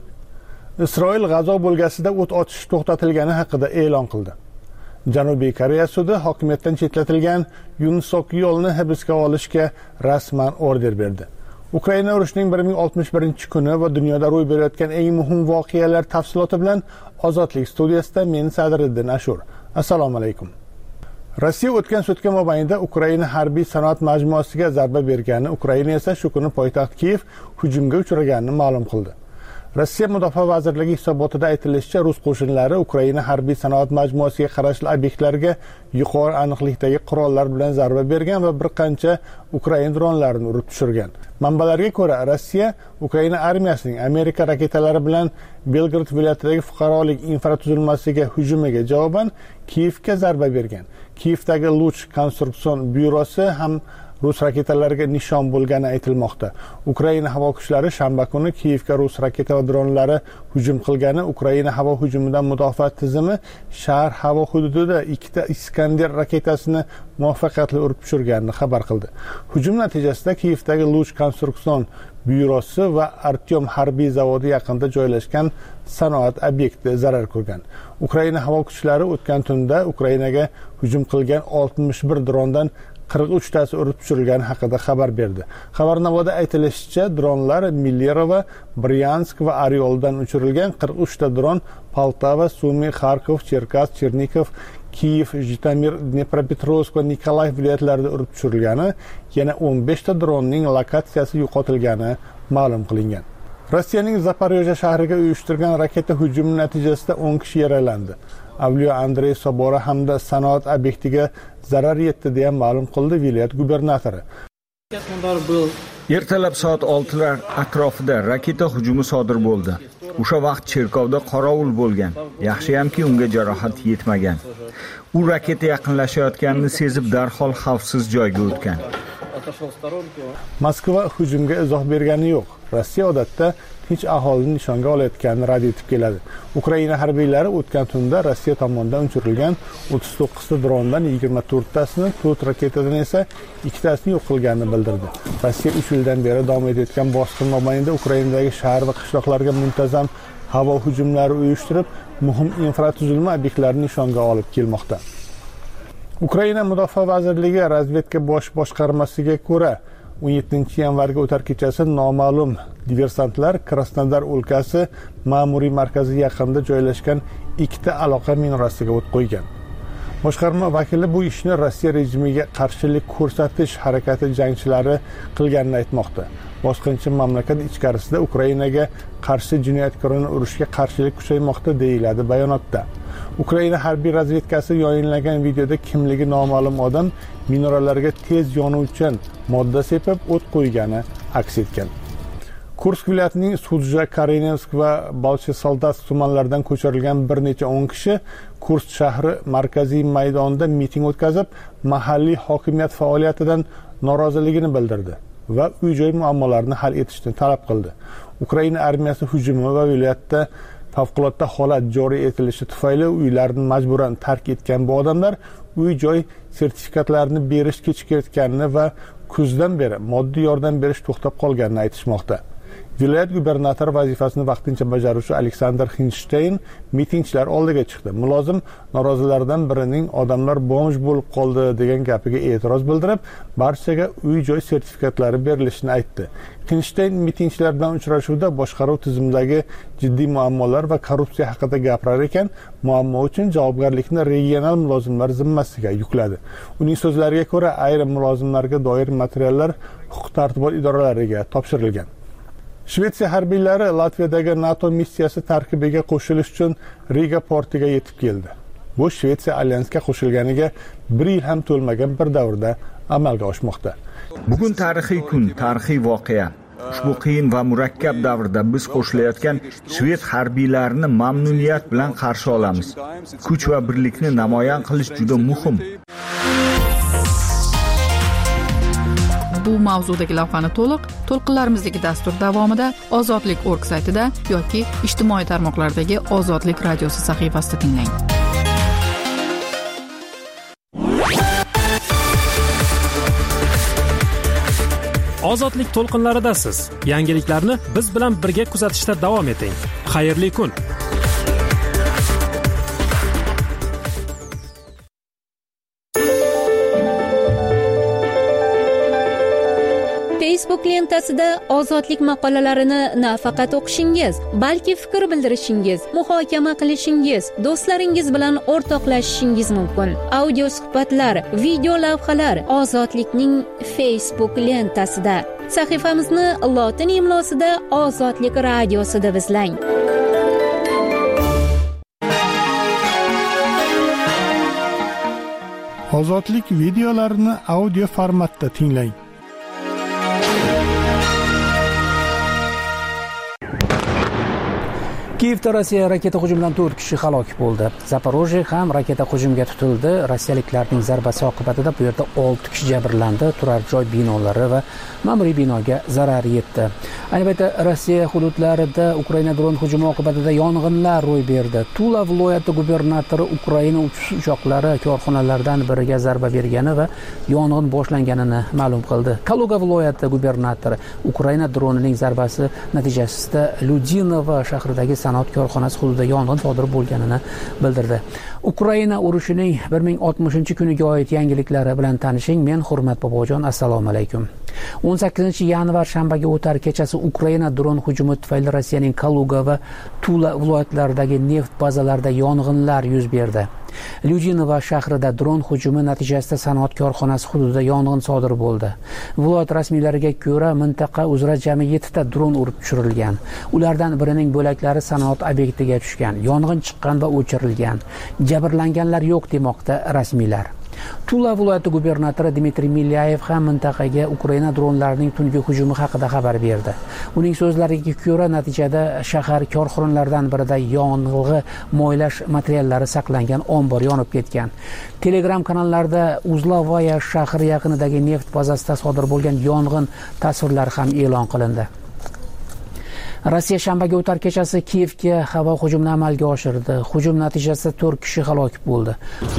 Isroil G'azo bo'lgasida o't ochish to'xtatilgani haqida e'lon qildi. Janubiy Koreya sudi hokimiyatdan chetlatilgan Yun Sok-yolni hibsga olishga rasman order berdi. Ukraina urushining 1061-kuni va dunyoda ro'y berayotgan eng muhim voqealar tafsiloti bilan Ozodlik studiyasida men Sadriddin Ashur. Assalomu alaykum. Rossiya o'tgan sutka mobaynida Ukraina harbiy sanoat majmuasiga zarba bergani, Ukraina esa shu kuni poytaxt Kiyev hujumga uchraganini ma'lum qildi. Rossiya Mudofaa vazirligi hisobotida aytilishicha, rus qo'shinlari Ukraina harbiy sanoat majmuasiga qarashli obyektlarga yuqori aniqlikdagi qurollar bilan zarba bergan va bir qancha Ukraina dronlarini urib tushirgan. Manbalarga ko'ra, Rossiya Ukraina armiyasining Amerika raketalari bilan Belgrad viloyatidagi fuqarolik infratuzilmasiga hujumiga javoban Kiyevga zarba bergan. Kiyevdagi Luch konstruksion byurosi ham rus raketalariga nishon bo'lgani aytilmoqda. Ukraina havo kuchlari shanba kuni Kiyevga rus raketa va dronlari hujum qilgani, Ukraina havo hujumidan mudofaa tizimi shahar havo hududida 2 Iskander raketasini muvaffaqiyatli urib tushirganini xabar qildi. Hujum natijasida Kiyevdagi Luch konstruksion byurosi va Artyom harbiy zavodi yaqinida joylashgan sanoat obyekti zarar ko'rgan. Ukraina havo kuchlari o'tgan tunda Ukrainaga hujum qilgan 61 drondan 43 tasi urib tushirilgani haqida xabar berdi. Xabarnomoda aytilishicha, dronlar Millerova, Bryansk va Oryoldan uchirilgan. 43 ta dron Poltava, Sumy, Kharkov, Cherkassk, Chernikov, Kiyev, Jitomir, Dnepropetrovsk va Nikolayev viloyatlarida urib tushirilgani, yana 15 ta dronning lokatsiyasi yo'qotilgani ma'lum qilingan. Rossiyaning Zaporojye shahriga uyushtirgan raketa hujumi natijasida 10 kishi yaralandi. Avliyo Andrey Sobora hamda sanoat obyektiga zarar yetdi deya ma'lum qildi viloyat gubernatori. Ertalab soat 6lar atrofida raketa hujumi sodir bo'ldi. O'sha vaqt cherkovda qorovul bo'lgan. Yaxshiyamki unga jarohat yetmagan. U raketa yaqinlashayotganini sezib darhol xavfsiz joyga o'tgan. Moskva hujumga izoh bergani yo'q. Rossiya odatda tinch aholini nishonga olayotganini rad etib keladi. Ukraina harbiylari o'tgan tunda Rossiya tomonidan uchirilgan 39 ta drondan 24 tasini, 4 raketadan esa 2 tasini yo'q qilganini bildirdi. Rossiya 3 yildan beri davom etayotgan bosqin mobaynida Ukrainadagi shahar va qishloqlarga muntazam havo hujumlari uyushtirib, muhim infratuzilma obyektlarini nishonga olib kelmoqda. Ukraina Mudofaa vazirligi razvedka bosh boshqarmasiga ko'ra 17-yanvarga o'tar kechasi noma'lum diversantlar Krasnodar o'lkasi ma'muriy markazi yaqinida joylashgan 2 ta aloqa minorasiga o't qo'ygan. Boshqarma vakili bu ishni Rossiya rejimiga qarshilik ko'rsatish harakati jangchilari qilganini aytmoqda. Bosqinchi mamlakat ichkarisida Ukrainaga qarshi jinoyatkorona urushga qarshilik kuchaymoqda deyiladi bayonotda. Ukraina harbiy razvedkasi yayinlagan videoda kimligi noma'lum odam minoralarga tez yonuvchan modda sepib o't qo'ygani aks etgan. Kursk viloyatining Sudja, Karenensk va Bolchesoldatsk tumanlaridan ko'chirilgan bir necha 10 kishi Kursk shahri markaziy maydonida miting o'tkazib, mahalliy hokimiyat faoliyatidan noroziligini bildirdi va uy-joy muammolarini hal etishni talab qildi. Ukraina armiyasi hujumi va viloyatda favqulodda holat joriy etilishi tufayli uylarini majburan tark etgan bu odamlar uy-joy sertifikatlarini berish kechikayotganini va kuzdan beri moddiy yordam berish to'xtab qolganini aytishmoqda. Viloyat gubernatori vazifasini vaqtincha bajaruvchi Aleksandr Xinsteyn mitingchilar oldiga chiqdi. Mulozim norozilardan birining odamlar bomj bo'lib qoldi degan gapiga e'tiroz bildirib, barchaga uy-joy sertifikatlari berilishini aytdi. Xinsteyn mitingchilar bilan uchrashuvda boshqaruv tizimidagi jiddiy muammolar va korrupsiya haqida gapirar ekan, muammo uchun javobgarlikni regional mulozimlar zimmasiga yukladi. Uning so'zlariga ko'ra, ayrim mulozimlarga doir materiallar huquq-tartibot idoralariga topshirilgan. Shvetsiya harbiylari Latviyadagi NATO missiyasi tarkibiga qo'shilish uchun Riga portiga yetib keldi. Bu Shvetsiya alyansga qo'shilganiga 1 yil ham to'lmagan bir davrda amalga oshmoqda. Bugun tarixiy kun, tarixiy voqea. Ushbu qiyin va murakkab davrda biz qo'shilayotgan shved harbiylarini mamnuniyat bilan qarshi olamiz. Kuch va birlikni namoyon qilish juda muhim. Bu mavzudagi lavhani to'lqinlarimizdagi dastur davomida ozodlik.org saytida yoki ijtimoiy tarmoqlardagi Ozodlik radiosi sahifasida tinglang. Ozodlik to'lqinlaridasiz. Yangiliklarni biz bilan birga kuzatishda davom eting. Xayrli kun. Facebook lentasida ozodlik maqolalarini nafaqat o'qishingiz, balki fikr bildirishingiz, muhokama qilishingiz, do'stlaringiz bilan o'rtoqlashishingiz mumkin. Audio suhbatlar, video lavhalar ozodlikning Facebook lentasida. Sahifamizni lotin imlosida Ozodlik radiosida izlang. Ozodlik videolarini audio formatda tinglang. Kiyevda Rossiya raketa hujumidan 4 kishi halok bo'ldi. Zaporojye ham raketa hujumiga tutildi. Rossiyaliklarning zarbasi oqibatida bu yerda 6 kishi jabrlandi. Turar joy binolari va ma'muriy binoga zarar yetdi. Ayni paytda Rossiya hududlarida Ukraina dron hujumi oqibatida yong'inlar ro'y berdi. Tula viloyati gubernatori Ukraina uchoqlari korxonalardan biriga zarba bergani va yong'in boshlanganini ma'lum qildi. Kaluga viloyati gubernatori Ukraina dronining zarbasi natijasida Ludinova shahridagi sanoat korxonasi hududida yong'in sodir bo'lganini bildirdi. Ukraina urushining 1060-kuniga oid yangiliklari bilan tanishing. Men Hurmat Bobojon, assalomu alaykum. 18-yanvar shanbaga o'tar kechasi Ukraina dron hujumi tufayli Rossiyaning Kaluga va Tula viloyatlaridagi neft bazalarida yong'inlar yuz berdi. Lyudinova shahrida dron hujumi natijasida sanoat korxonasi hududida yong'in sodir bo'ldi. Viloyat rasmiylariga ko'ra, mintaqa uzra jami 7 ta dron urib tushirilgan. Ulardan birining bo'laklari sanoat obyektiga tushgan. Yong'in chiqqan va o'chirilgan. Jabrlanganlar yo'q demoqda rasmiylar. Tula viloyati gubernatori Dmitriy Milyayev ham mintaqaga Ukraina dronlarining tungi hujumi haqida xabar berdi. Uning so'zlariga ko'ra, natijada shahar korxonalaridan birida yong'in moylash materiallari saqlangan ombor yonib ketgan. Telegram kanallarida Uzlovaya shahri yaqinidagi neft bazasida sodir bo'lgan yong'in tasvirlari ham e'lon qilindi. Rossiya shanbaga o'tar kechasi Kiyevga havo hujumini amalga oshirdi. Hujum natijasida 4 kishi halok bo'ldi.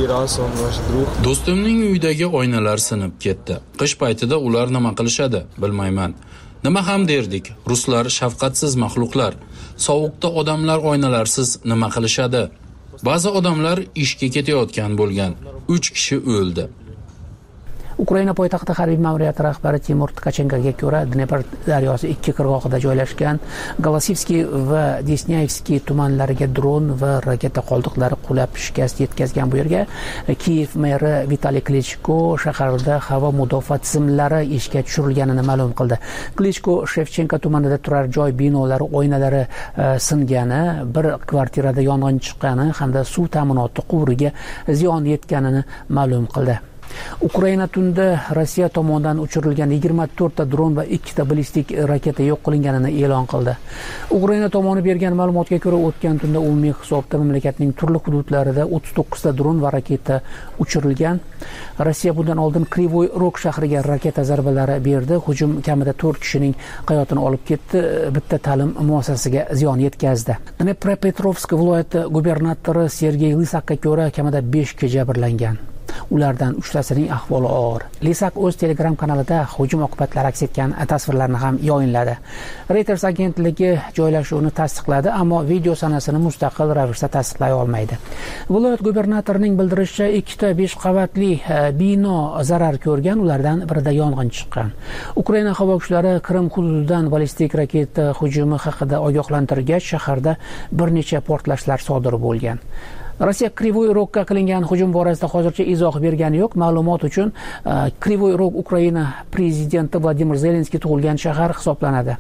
Do'stimning uyidagi oynalar sinib ketdi. Qish paytida ular nima qilishadi, bilmayman. Nima ham derdik? Ruslar shafqatsiz maxluqlar. Sovuqda odamlar oynalarsiz nima qilishadi? Ba'zi odamlar ishga ketayotgan bo'lgan. 3 kishi o'ldi. Ukraina poytaxti harbiy ma'muriyati rahbari Timur Tkachenkoga ko'ra, Dnepr daryosi 2 qirg'og'ida joylashgan Golasivskiy va Desnyayevskiy tumanlariga dron va raketa qoldiqlari qulab shikast yetkazgan. Bu yerga Kiyev meri Vitaliy Klichko shaharda havo mudofaa tizimlari ishga tushirilganini ma'lum qildi. Klichko Shevchenko tumanida turar joy binolari oynalari singani, bir kvartirada yong'in chiqqani hamda suv ta'minoti quvuriga ziyon yetganini ma'lum qildi. Ukraina tunda Rossiya tomonidan uchirilgan 24 ta dron va 2 ta ballistik raketa yo'q qilinganini e'lon qildi. Ukraina tomoni bergan ma'lumotga ko'ra, o'tgan tunda umumiy hisobda mamlakatning turli hududlarida 39 ta dron va raketa uchirilgan. Rossiya bundan oldin Krivoy Rog shahriga raketa zarbalari berdi. Hujum kamida 4 kishining hayotini olib ketdi, bitta ta'lim muassasasiga ziyon yetkazdi. Dnepropetrovsk viloyati gubernatori Sergey Lysakka ko'ra, kamida 5 kishi jabrlangan. Ulardan 3 tasining ahvoli og'ir. Lisak o'z Telegram kanalida hujum oqibatlari aks etgan tasvirlarni ham yayinladi. Reuters agentligi joylashuvini tasdiqladi, ammo video sanasini mustaqil ravishda tasdiqlay olmaydi. Viloyat gubernatorining bildirishicha, 2 ta 5 qavatli bino zarar ko'rgan, ulardan birida yong'in chiqqan. Ukraina havo kuchlari Krim hududidan ballistik raketa hujumi haqida ogohlantirgach, shaharda bir necha portlashlar sodir bo'lgan. Rossiya Krivoy Rogga qilingan hujum borasida hozircha izoh bergani yo'q. Ma'lumot uchun, Krivoy Rog Ukraina prezidenti Vladimir Zelenskiy tug'ilgan shahar hisoblanadi.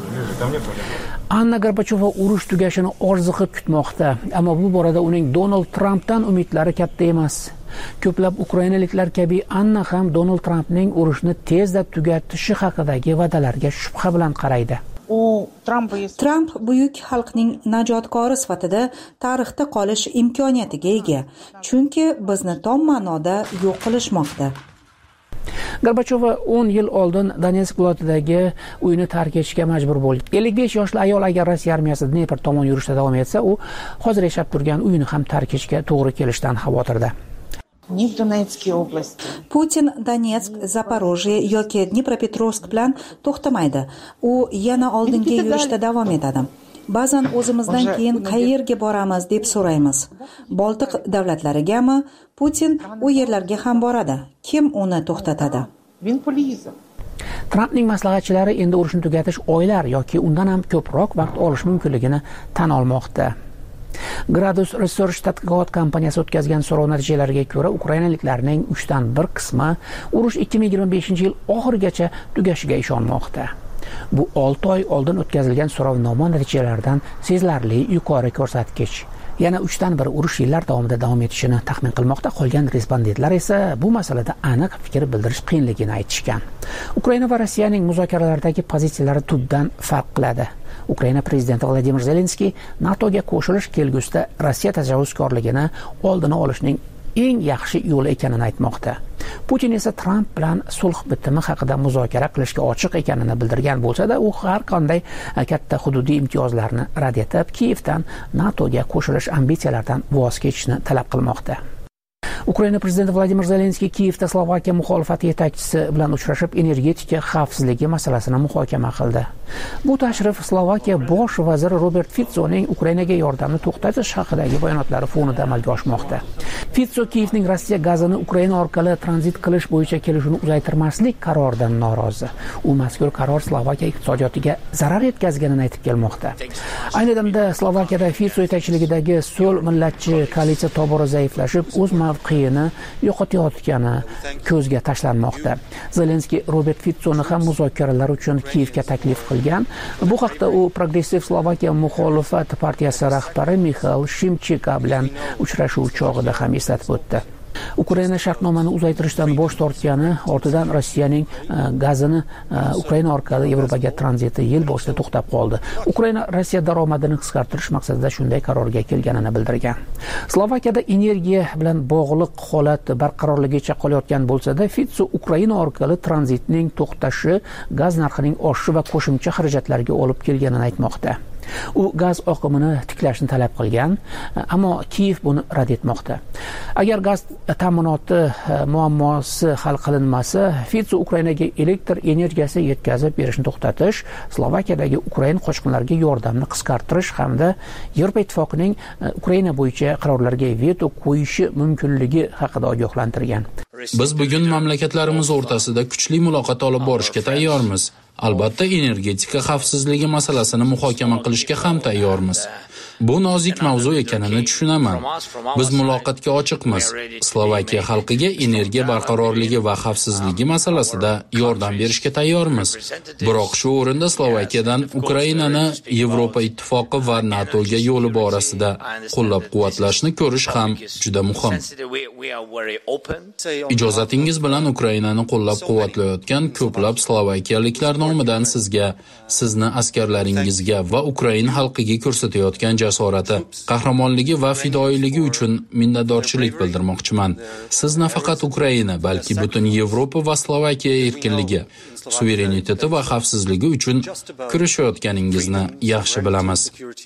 Anna Gorbacheva urush tugashini orziqib kutmoqda, ammo bu borada uning Donald Trampdan umidlari katta emas. Ko'plab ukrainaliklar kabi Anna ham Donald Trampning urushni tezda tugatishi haqidagi va'dalarga shubha bilan qaraydi. Tramp buyuk xalqning najotkori sifatida tarixda qolish imkoniyatiga ega, chunki bizni tom ma'noda yo'q qilishmoqda. Gorbacheva 10 yil oldin Donetsk viloyatidagi uyini tark etishga majbur bo'ldi. 55 yoshli ayol agar Rossiya armiyasi Dnepr tomon yurishda davom etsa, u hozir yashab turgan uyini ham tark etishga to'g'ri kelishidan xavotirda. Putin Donetsk, Zaporojye yoki Dnipropetrovsk bilan to'xtamaydi. U yana oldinga yurishda davom etadi. Ba'zan o'zimizdan keyin qayerga boramiz deb so'raymiz. Boltiq davlatlarigami? Putin u yerlarga ham boradi. Kim uni to'xtatadi? Trampning maslahatchilari endi urushni tugatish oylar yoki undan ham ko'proq vaqt olishi mumkinligini tan olmoqda. Gradus Research tadqiqot kompaniyasi o'tkazgan so'rov natijalariga ko'ra, ukrainaliklarning 1/3 qismi urush 2025-yil oxirigacha tugashiga ishonmoqda. Bu 6 oy oldin o'tkazilgan so'rovnoma natijalaridan sezilarli yuqori ko'rsatkich. Yana 1/3 urush yillar davomida davom etishini taxmin qilmoqda. Qolgan respondentlar esa bu masalada aniq fikr bildirish qiyinligini aytishgan. Ukraina va Rossiyaning muzokaralardagi pozitsiyalari tubdan farq qiladi. Ukraina prezidenti Vladimir Zelenskiy NATOga qo'shilish kelgusida Rossiya tajovuzkorligini oldini olishning eng yaxshi yo'li ekanini aytmoqda. Putin esa Tramp bilan sulh bitimi haqida muzokara qilishga ochiq ekanini bildirgan bo'lsa-da, u har qanday katta hududiy imtiyozlarni rad etib, Kiyevdan NATOga qo'shilish ambitsiyalaridan voz kechishni talab qilmoqda. Ukraina prezidenti Vladimir Zelenskiy Kiyevda Slovakiya muxolifati yetakchisi bilan uchrashib, energetika xavfsizligi masalasini muhokama qildi. Bu tashrif Slovakiya bosh vaziri Robert Fitsoning Ukrainaga yordamni to'xtatish haqidagi bayonotlari fonida amalga oshmoqda. Fitso Kiyevning Rossiya gazini Ukraina orqali tranzit qilish bo'yicha kelishuvni uzaytirmaslik qaroridan norozi. U mazkur qaror Slovakiya iqtisodiyotiga zarar yetkazganini aytib kelmoqda. Ayni damda Slovakiyada Fitso yetakchiligidagi so'l millatchi koalitsiya tobora zaiflashib, o'z mavqeyini yo'qotayotgani ko'zga tashlanmoqda. Zelenskiy Robert Fitsoni ham muzokaralar uchun Kiyevga taklif qilgan. Bu haqda u Progressiv Slovakiya muxolifat partiyasi rahbari Mikhail Shimchika bilan uchrashuv chog'ida ham eslatib o'tdi. Ukraina shartnomani uzaytirishdan bosh tortgani ortidan Rossiyaning gazini Ukraina orqali Yevropaga tranziti yil boshida to'xtab qoldi. Ukraina Rossiya daromadini qisqartirish maqsadida shunday qarorga kelganini bildirgan. Slovakiyada energiya bilan bog'liq holat barqarorligicha qolayotgan bo'lsa-da, Fitso Ukraina orqali tranzitning to'xtashi gaz narxining oshishi va qo'shimcha xarajatlarga olib kelganini aytmoqda. U gaz oqimini tiklashni talab qilgan, ammo Kiyev buni rad etmoqda. Agar gaz ta'minoti muammosi hal qilinmasa, Fitso Ukrainaga elektr energiyasi yetkazib berishni to'xtatish, Slovakiyadagi Ukraina qochqinlariga yordamni qisqartirish hamda Yevropa Ittifoqining Ukraina bo'yicha qarorlarga veto qo'yishi mumkinligi haqida ogohlantirgan. Biz bugun mamlakatlarimiz o'rtasida kuchli muloqot olib borishga tayyormiz. Albatta, energetika xavfsizligi masalasini muhokama qilishga ham tayyormiz. Bu nozik mavzu ekanini tushunaman. Biz muloqotga ochiqmiz. Slovakiya xalqiga energiya barqarorligi va xavfsizligi masalasida yordam berishga tayyormiz. Biroq shu o'rinda Slovakiyadan Ukrainani Yevropa Ittifoqi va NATOga yo'li borasida qo'llab-quvvatlashni ko'rish ham juda muhim. Ijozatingiz bilan Ukrainani qo'llab-quvvatlayotgan ko'plab slovakiyaliklar nomidan sizga, sizni askarlaringizga va Ukraina xalqiga ko'rsatayotgan jasorati, qahramonligi va fidoyiligi uchun minnatdorchilik bildirmoqchiman. Siz nafaqat Ukraina, balki butun Yevropa va Slovakiya erkinligi, suvereniteti va xavfsizligi uchun kurashayotganingizni yaxshi bilamiz.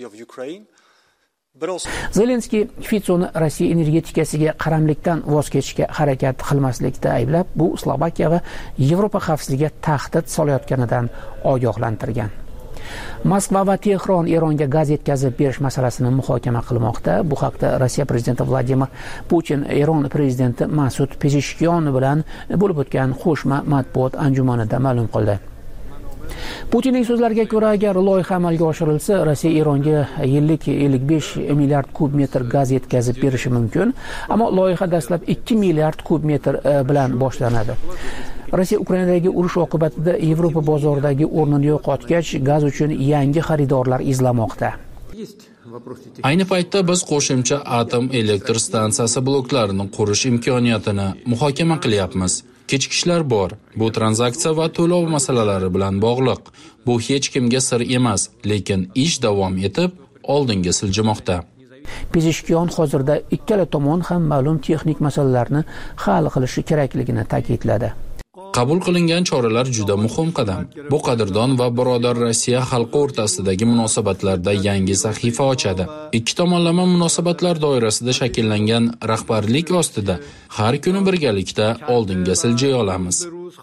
Zelenskiy Fitsoni Rossiya energetikasiga qaramlikdan voz kechishga harakat qilmaslikda ayblab, bu Slovakiya va Yevropa xavfsizligiga tahdid solayotganidan ogohlantirgan. Moskva va Tehron Eronga gaz yetkazib berish masalasini muhokama qilmoqda. Bu haqda Rossiya prezidenti Vladimir Putin Eron prezidenti Masud Pezeshkian bilan bo'lib o'tgan qo'shma matbuot anjumanida ma'lum qildi. Putinning so'zlariga ko'ra, agar loyiha amalga oshirilsa, Rossiya Eronga yillik 55 milliard kub metr gaz yetkazib berishi mumkin, ammo loyiha dastlab 2 milliard kub metr bilan boshlanadi. Rossiya Ukrainadagi urush oqibatida Yevropa bozoridagi o'rnini yo'qotgach, gaz uchun yangi xaridorlar izlamoqda. Ayni paytda biz qo'shimcha atom elektr stansiyasi bloklarini qurish imkoniyatini muhokama qilyapmiz. Kechikishlar bor. Bu tranzaksiya va to'lov masalalari bilan bog'liq. Bu hech kimga sir emas, lekin ish davom etib, oldinga siljimoqda. Pezeshkian hozirda ikkala tomon ham ma'lum texnik masalalarni hal qilishi kerakligini ta'kidladi. Qabul qilingan choralar juda muhim qadam. Bu qadrdon va birodar Rossiya xalqi o'rtasidagi munosabatlarda yangi sahifa ochadi. Ikki tomonlama munosabatlar doirasida shakllangan rahbarlik ostida har kuni birgalikda oldinga siljay olamiz.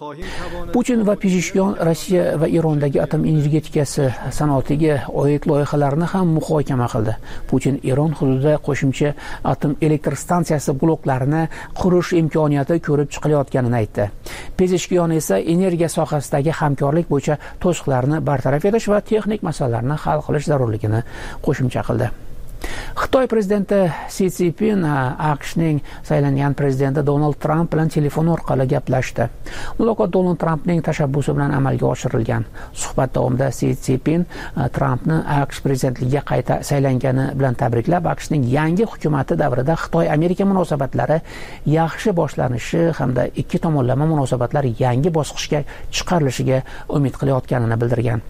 Putin va Pezeshkian Rossiya va Erondagi atom energetikasi sanoatiga oid loyihalarni ham muhokama qildi. Putin Eron hududida qo'shimcha atom elektr stansiyasi bloklarini qurish imkoniyati ko'rib chiqilayotganini aytdi. Pezeshkian esa energiya sohasidagi hamkorlik bo'yicha to'siqlarni bartaraf etish va texnik masalalarni hal qilish zarurligini qo'shimcha qildi. Xitoy prezidenti Si Szinpin AQShning saylangan prezidenti Donald Tramp bilan telefon orqali gaplashdi. Muloqot Donald Trampning tashabbusi bilan amalga oshirilgan. Suhbat davomida Si Szinpin Trampni AQSh prezidentligiga qayta saylangani bilan tabriklab, AQShning yangi hukumati davrida Xitoy-Amerika munosabatlari yaxshi boshlanishi hamda ikki tomonlama munosabatlar yangi bosqichga chiqarilishiga umid qilayotganini bildirgan.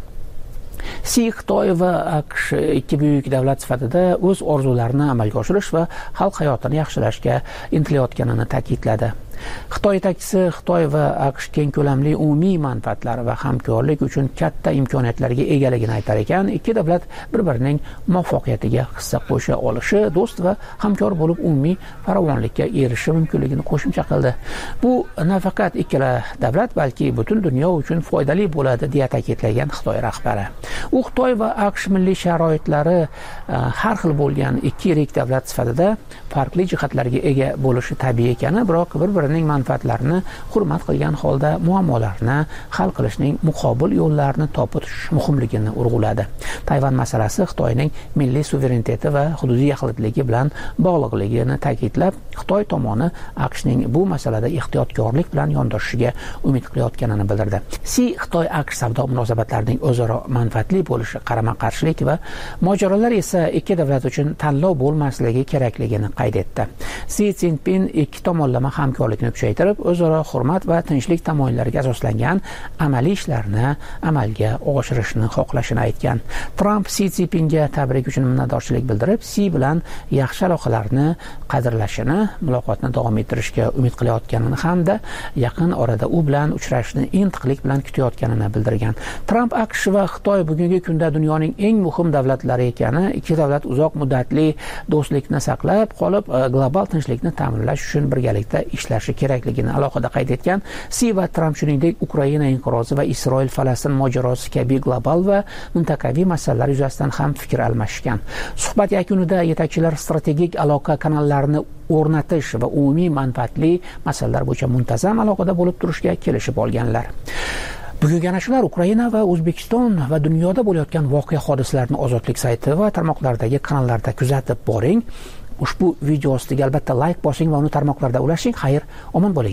Si Xitoy va AQSh ikki buyuk davlat sifatida o'z orzularini amalga oshirish va xalq hayotini yaxshilashga intilayotganini ta'kidladi. Xitoy yetakchisi Xitoy va AQSh keng ko'lamli umumiy manfaatlari va hamkorlik uchun katta imkoniyatlarga egaligini aytar ekan, ikki davlat bir-birining muvaffaqiyatiga hissa qo'sha olishi, do'st va hamkor bo'lib umumiy farovonlikka erishishi mumkinligini qo'shimcha qildi. Bu nafaqat ikkala davlat, balki butun dunyo uchun foydali bo'ladi, deya ta'kidlagan Xitoy rahbari. U Xitoy va AQSh milliy sharoitlari har xil bo'lgan ikki yirik davlat sifatida farqli jihatlarga ega bo'lishi tabiiy ekani, biroq bir-birining manfaatlarini hurmat qilgan holda muammolarni hal qilishning muqobil yo'llarini topish muhimligini urg'uladi. Tayvan masalasi Xitoyning milliy suvereniteti va hududiy yaxlitligi bilan bog'liqligini ta'kidlab, Xitoy tomoni AQShning bu masalada ehtiyotkorlik bilan yondashishiga umid qilayotganini bildirdi. Si Xitoy AQSh savdo munosabatlarining o'zaro manfaatli bo'lishi, qarama-qarshilik va mojarolar esa ikki davlat uchun tanlov bo'lmasligi kerakligini qayd etdi. Si Szinpin ikki tomonlama hamkorlikni kuchaytirib, o'zaro hurmat va tinchlik tamoyillariga asoslangan amaliy ishlarni amalga oshirishni xohlashini aytgan. Tramp Si Szinpinga tabrik uchun minnatdorchilik bildirib, Si bilan yaxshi aloqalarni qadrlashini, muloqotni davom ettirishga umid qilayotganini hamda yaqin orada u bilan uchrashishni intiqlik bilan kutayotganini bildirgan. Tramp AQSh va Xitoy bugungi kunda dunyoning eng muhim davlatlari ekani, ikki davlat uzoq muddatli do'stlikni saqlab qolib, global tinchlikni ta'minlash uchun birgalikda ishlashi kerakligini alohida qayd etgan. Si va Tramp shuningdek Ukraina inqirozi va Isroil-Falastin mojarosi kabi global va mintaqaviy masalalar yuzasidan ham fikr almashgan. Suhbat yakunida yetakchilar strategik aloqa kanallarini o'rnatish va umumiy manfaatli masalalar bo'yicha muntazam aloqada bo'lib turishga kelishib olganlar. Bugungi ana shular. Ukraina va O'zbekiston va dunyoda bo'layotgan voqea hodisalarni Ozodlik sayti va tarmoqlardagi kanallarda kuzatib boring. Ushbu video ostiga albatta like bosing va uni tarmoqlarda ulashing. Xayr, omon bo'ling.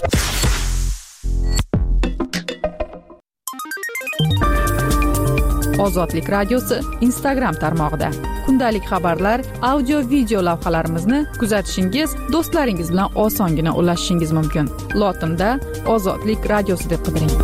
Ozodlik radiosi Instagram tarmog'ida kundalik xabarlar, audio video lavhalarimizni kuzatishingiz, do'stlaringiz bilan osongina ulashishingiz mumkin. Lotinda Ozodlik radiosi deb qidiring.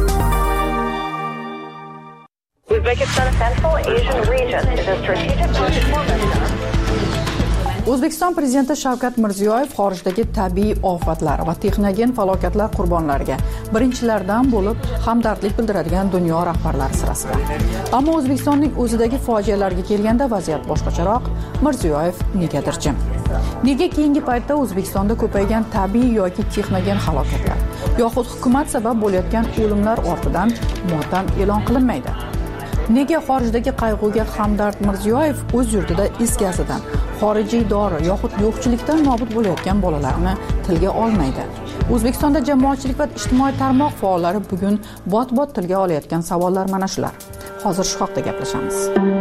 Uzbekistan Central Asian region is a strategic market for Russia. O'zbekiston prezidenti Shavkat Mirziyoyev xorijdagi tabiiy ofatlar va texnogen falokatlar qurbonlariga birinchilardan bo'lib hamdardlik bildiradigan dunyo rahbarlari sirasida. Ammo O'zbekistonning o'zidagi fojialarga kelganda vaziyat boshqacharoq. Mirziyoyev negadir jim. Nega keyingi paytda O'zbekistonda ko'paygan tabiiy yoki texnogen halokatlar yoxud hukumat sabab bo'layotgan o'limlar ortidan motam e'lon qilinmaydi? Nega xorijdagi qayg'uga hamdard Mirziyoyev o'z yurtida is gazidan, xorijiy dori yoxud yo'qchilikdan nobud bo'layotgan bolalarni tilga olmaydi? O'zbekistonda jamoatchilik va ijtimoiy tarmoq faollari bugun bot-bot tilga olayotgan savollar mana shular. Hozir shu haqda gaplashamiz.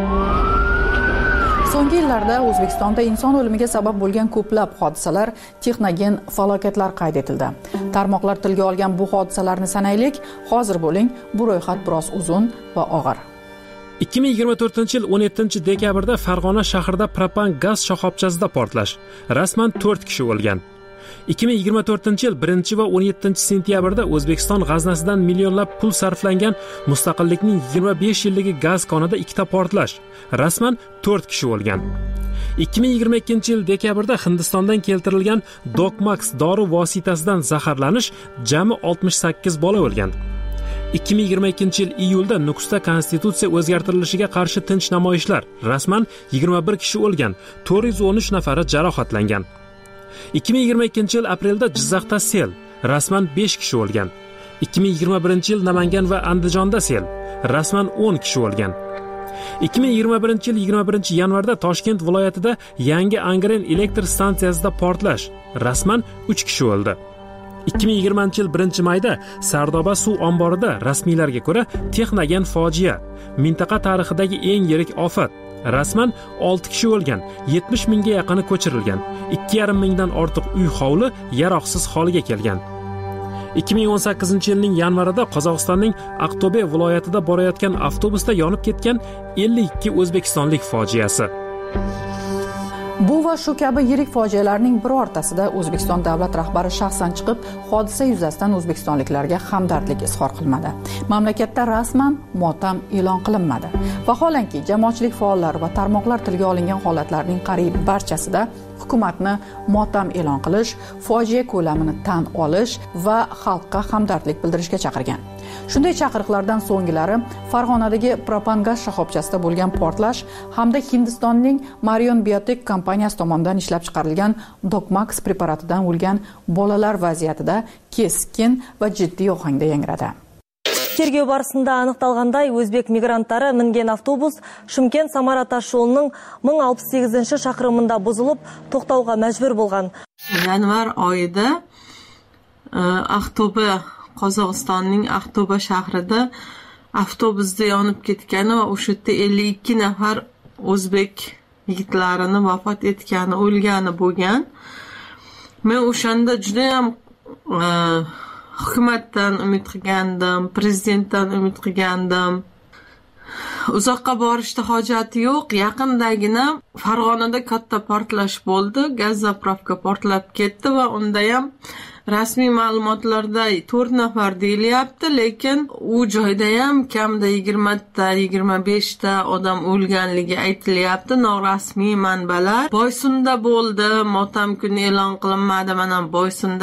So'nggi yillarda O'zbekistonda inson o'limiga sabab bo'lgan ko'plab hodisalar, texnogen falokatlar qayd etildi. Tarmoqlar tilga olgan bu hodisalarni sanaylik. Hozir bo'ling, bu ro'yxat biroz uzun va og'ir. 2024-yil 17-dekabrda Farg'ona shahrida propan gaz shoxobchasida portlash. Rasman 4 kishi o'lgan. 2024-yil 1 va 17 sentyabrda O'zbekiston g'aznasidan millionlab pul sarflangan Mustaqillikning 25 yilligi gaz konida ikkita portlash, rasman 4 kishi o'lgan. 2022-yil dekabrda Hindistondan keltirilgan Dokmax dori vositasidan zaharlanish, jami 68 bola o'lgan. 2022-yil iyulda Nukusda konstitutsiya o'zgartirilishiga qarshi tinch namoyishlar, rasman 21 kishi o'lgan, 413 nafari jarohatlangan. 2022-yil aprelda Jizzaxda sel, rasman 5 kishi o'lgan. 2021-yil Namangan va Andijonda sel, rasman 10 kishi o'lgan. 2021-yil 21 yanvarda Toshkent viloyatida yangi Angren elektr stansiyasida portlash, rasman 3 kishi o'ldi. 2020-yil 1 mayda Sardoba suv omborida rasmiylarga ko'ra texnogen fojia, mintaqa tarixidagi eng yirik ofat, rasman 6 kishi o'lgan, 70 mingga yaqini ko'chirilgan, 2,5 mingdan ortiq uy hovli yaroqsiz holga kelgan. 2018-yilning yanvarida Qozog'istonning Aqto'be viloyatida borayotgan avtobusda yonib ketgan 52 o'zbekistonlik fojiasi. Bu va shu kabi yirik fojialarning birortasida O'zbekiston davlat rahbari shaxsan chiqib, hodisa yuzasidan o'zbekistonliklarga hamdardlik izhor qilmadi. Mamlakatda rasman motam e'lon qilinmadi. Vaholanki, jamoatchilik faollari va tarmoqlar tilga olingan holatlarning qariyb barchasida hukumatni motam e'lon qilish, fojia ko'lamini tan olish va xalqqa hamdardlik bildirishga chaqirgan. Shunday chaqiriqlardan so'nggilari Farg'onadagi propangaz shoxobchasida bo'lgan portlash hamda Hindistonning Marion Biotech kompaniyasi tomonidan ishlab chiqarilgan Dokmax preparatidan o'lgan bolalar vaziyatida keskin va jiddiy ohangda yangradi. Тергөө барысында анықталғандай, өзбек мигранттары мінген автобус Шымкент-Самара тас жолының 1068 шақырымында бұзылып, тоқтауға мәжбүр болған. Yanvar oyida Aqto'be, Qozog'istonning Aqto'be shahrida avtobusda yonib ketgani va o'sha yerda 52 nafar o'zbek yigitlarini vafot etgani, o'lgani bo'lgan. Men o'shanda juda ham hukumatdan umid qilgandim, prezidentdan umid qilgandim. Uzoqqa borishda hojati yo'q. Yaqindagina Farg'onada katta portlash bo'ldi. Gaz zapravka portlab ketdi va unda ham rasmiy ma'lumotlarda 4 nafar deyilyapti, lekin u joyda ham kamida 20 ta, 25 ta odam o'lganligi aytilyapti. Norasmiy manbalar. Boysunda bo'ldi, motam kuni e'lon qilinmadi. Mana Boysunda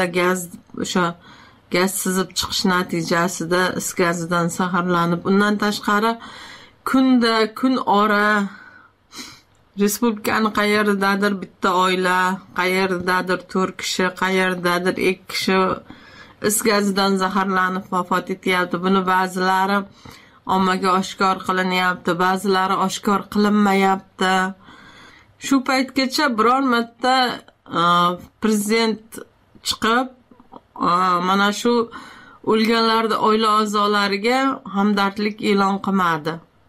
gaz sizib chiqish natijasida is gazidan zaharlanib, undan tashqari kun ora respublikani qayerdadir bitta oila, qayerdadir 4 kishi, qayerdadir 2 kishi is gazidan zaharlanib vafot etyapti. Buni ba'zilari ommaga oshkor qilinyapti, ba'zilari oshkor qilinmayapti. Shu paytgacha biror marta prezident chiqib mana shu o'lganlarning oila a'zolariga hamdardlik e'lon qilmadi.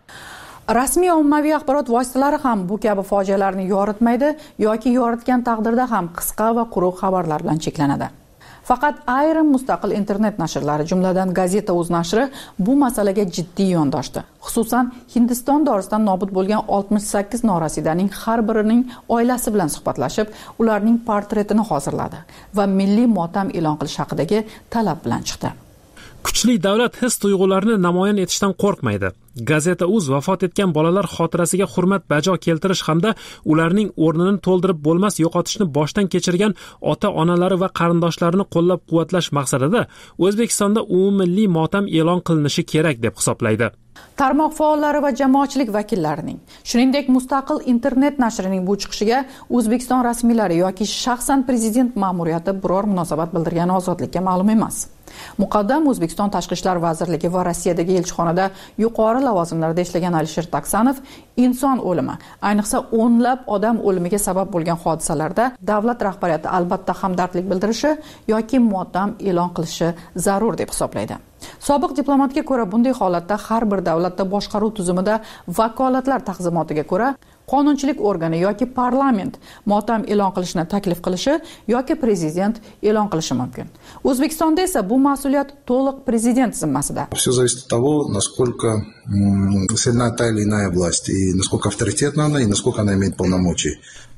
Rasmiy ommaviy axborot vositalari ham bu kabi fojialarni yoritmaydi yoki yoritgan taqdirda ham qisqa va quruq xabarlar bilan cheklanadi. Faqat ayrim mustaqil internet nashrlari, jumladan Gazeta Uz nashri bu masalaga jiddiy yondoshdi. Xususan, Hindiston dorisidan nobud bo'lgan 68 norasidaning har birining oilasi bilan suhbatlashib, ularning portretini hozirladi va milliy motam e'lon qilish haqidagi talab bilan chiqdi. Kuchli davlat his-tuyg'ularni namoyon etishdan qo'rqmaydi. Gazeta Uz vafot etgan bolalar xotirasiga hurmat bajo keltirish hamda ularning o'rnini to'ldirib bo'lmas yo'qotishni boshdan kechirgan ota-onalari va qarindoshlarini qo'llab-quvvatlash maqsadida O'zbekistonda umummilliy motam e'lon qilinishi kerak deb hisoblaydi. Tarmoq faollari va jamoatchilik vakillarining, shuningdek mustaqil internet nashrining bu chiqishiga O'zbekiston rasmiylari yoki shaxsan prezident ma'muriyati biror munosabat bildirgani ozodlikka ma'lum emas. Muqaddam O'zbekiston Tashqi ishlar vazirligi va Rossiyadagi elchixonada yuqori lavozimlarda ishlagan Alisher Taksanov inson o'limi, ayniqsa o'nlab odam o'limiga sabab bo'lgan hodisalarda davlat rahbariyati albatta hamdardlik bildirishi yoki motam e'lon qilishi zarur deb hisoblaydi. Sobiq diplomatga ko'ra, bunday holatda har bir davlatda boshqaruv tuzumida vakolatlar taqsimotiga ko'ra qonunchilik organi yoki parlament motam e'lon qilishni taklif qilishi yoki prezident e'lon qilishi mumkin. O'zbekistonda esa bu mas'uliyat to'liq prezident zimmasida. Все зависит от того, насколько сильна та или иная власть, и насколько авторитетна она, и насколько она имеет полномочий.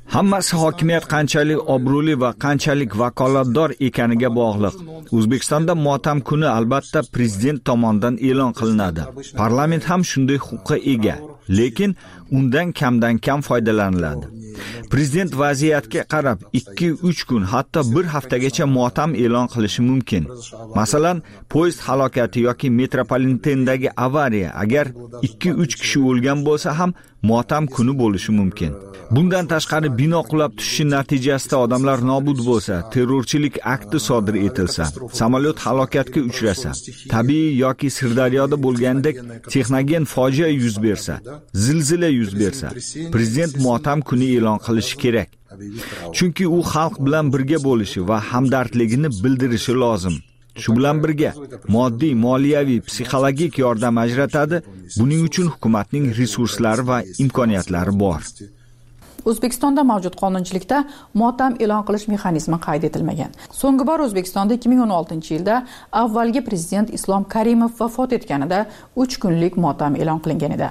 Hammasi hokimiyat qanchalik obro'li va qanchalik vakolatdor ekaniga bog'liq. O'zbekistonda motam kuni albatta prezident tomonidan e'lon qilinadi. Parlament ham shunday huquqqa ega, lekin undan kamdan kam foydalaniladi. Prezident vaziyatga qarab 2-3 kun, hatto 1 haftagacha motam e'lon qilishi mumkin. Masalan, poyezd halokati yoki metropolitendagi avariya, agar 2-3 kishi o'lgan bo'lsa ham motam kuni bo'lishi mumkin. Bundan tashqari bino qulab tushishi natijasida odamlar nobud bo'lsa, terrorchilik akti sodir etilsa, samolyot halokatga uchrasa, tabiiy yoki Sirdaryoda bo'lgandek texnogen fojia yuz bersa, zilzila yuz bersa, prezident motam kuni e'lon qilishi kerak. Chunki u xalq bilan birga bo'lishi va hamdardligini bildirishi lozim. Shu bilan birga moddiy, moliyaviy, psixologik yordam ajratadi. Buning uchun hukumatning resurslari va imkoniyatlari bor. O'zbekistonda mavjud qonunchilikda motam e'lon qilish mexanizmi qayd etilmagan. So'nggi bor O'zbekistonda 2016-yilda avvalgi prezident Islom Karimov vafot etganida 3 kunlik motam e'lon qilingan edi.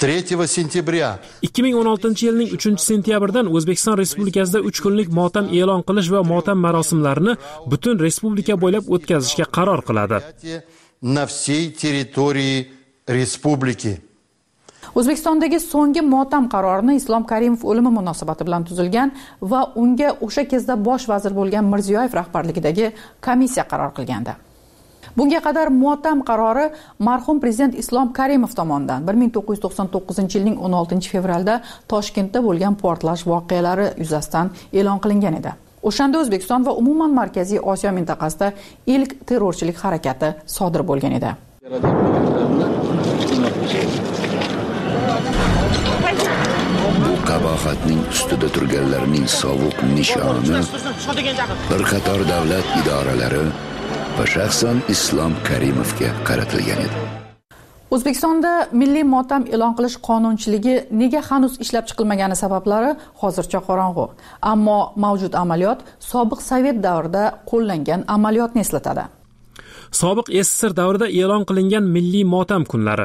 2016-yilning 3-sentyabridan O'zbekiston Respublikasida 3 kunlik motam e'lon qilish va motam marosimlarini butun respublika bo'ylab o'tkazishga qaror qiladi. На всей территории республики. O'zbekistondagi so'nggi motam qarorini Islom Karimov o'limi munosabati bilan tuzilgan va unga o'sha kezda bosh vazir bo'lgan Mirziyoyev rahbarligidagi komissiya qaror qilgandi. Bunga qadar motam qarori marhum prezident Islom Karimov tomonidan 1999-yilning 16-fevralda Toshkentda bo'lgan portlash voqealari yuzasidan e'lon qilingan edi. O'shanda O'zbekiston va umuman Markaziy Osiyo mintaqasida ilk terrorchilik harakati sodir bo'lgan edi. Bu qabohatning ustida turganlarning sovuq nishoni bir qator davlat idoralari va shaxsan Islom Karimovga qaratilgan edi. O'zbekistonda milliy motam e'lon qilish qonunchiligi nega hanuz ishlab chiqilmagani sabablari hozircha qorong'u. Ammo mavjud amaliyot sobiq Sovet davrida qo'llangan amaliyotni eslatadi. Sobiq SSR davrida e'lon qilingan milliy motam kunlari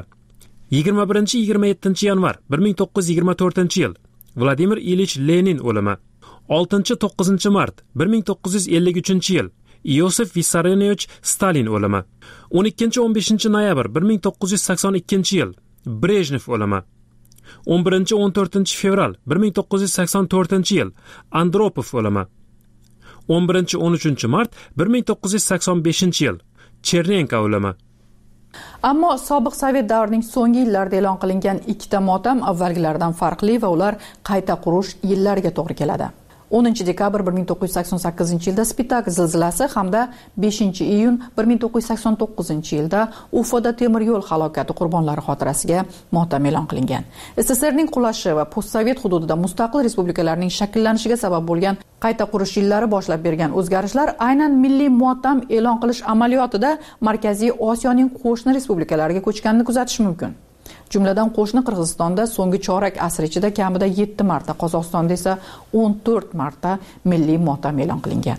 21-27 yanvar 1924-yil Vladimir Ilich Lenin o'limi. 6-9 mart 1953-yil Iosif Vissarionovich Stalin o'limi. 12-15 noyabr 1982-yil Brejnev o'limi. 11-14 fevral 1984-yil Andropov o'limi. 11-13 mart 1985-yil Chernenko o'limi. Ammo sobiq Sovet davrining so'nggi yillarida e'lon qilingan ikkita motam avvalgilaridan farqli va ular qayta qurish yillariga to'g'ri keladi. 10 dekabr 1988-yilda Spitak zilzilasi hamda 5-iyun 1989-yilda Ufoda temir yo'l halokati qurbonlari xotirasiga motam e'lon qilingan. SSRning qulashi va postsovet hududida mustaqil respublikalarning shakllanishiga sabab bo'lgan qayta qurish yillari boshlab bergan o'zgarishlar aynan milliy motam e'lon qilish amaliyotida Markaziy Osiyoning qo'shni respublikalariga ko'chganini kuzatish mumkin. Jumladan qo'shni Qirg'izistonda so'nggi chorak asr ichida kamida 7 marta, Qozog'istonda esa 14 marta milliy motam e'lon qilingan.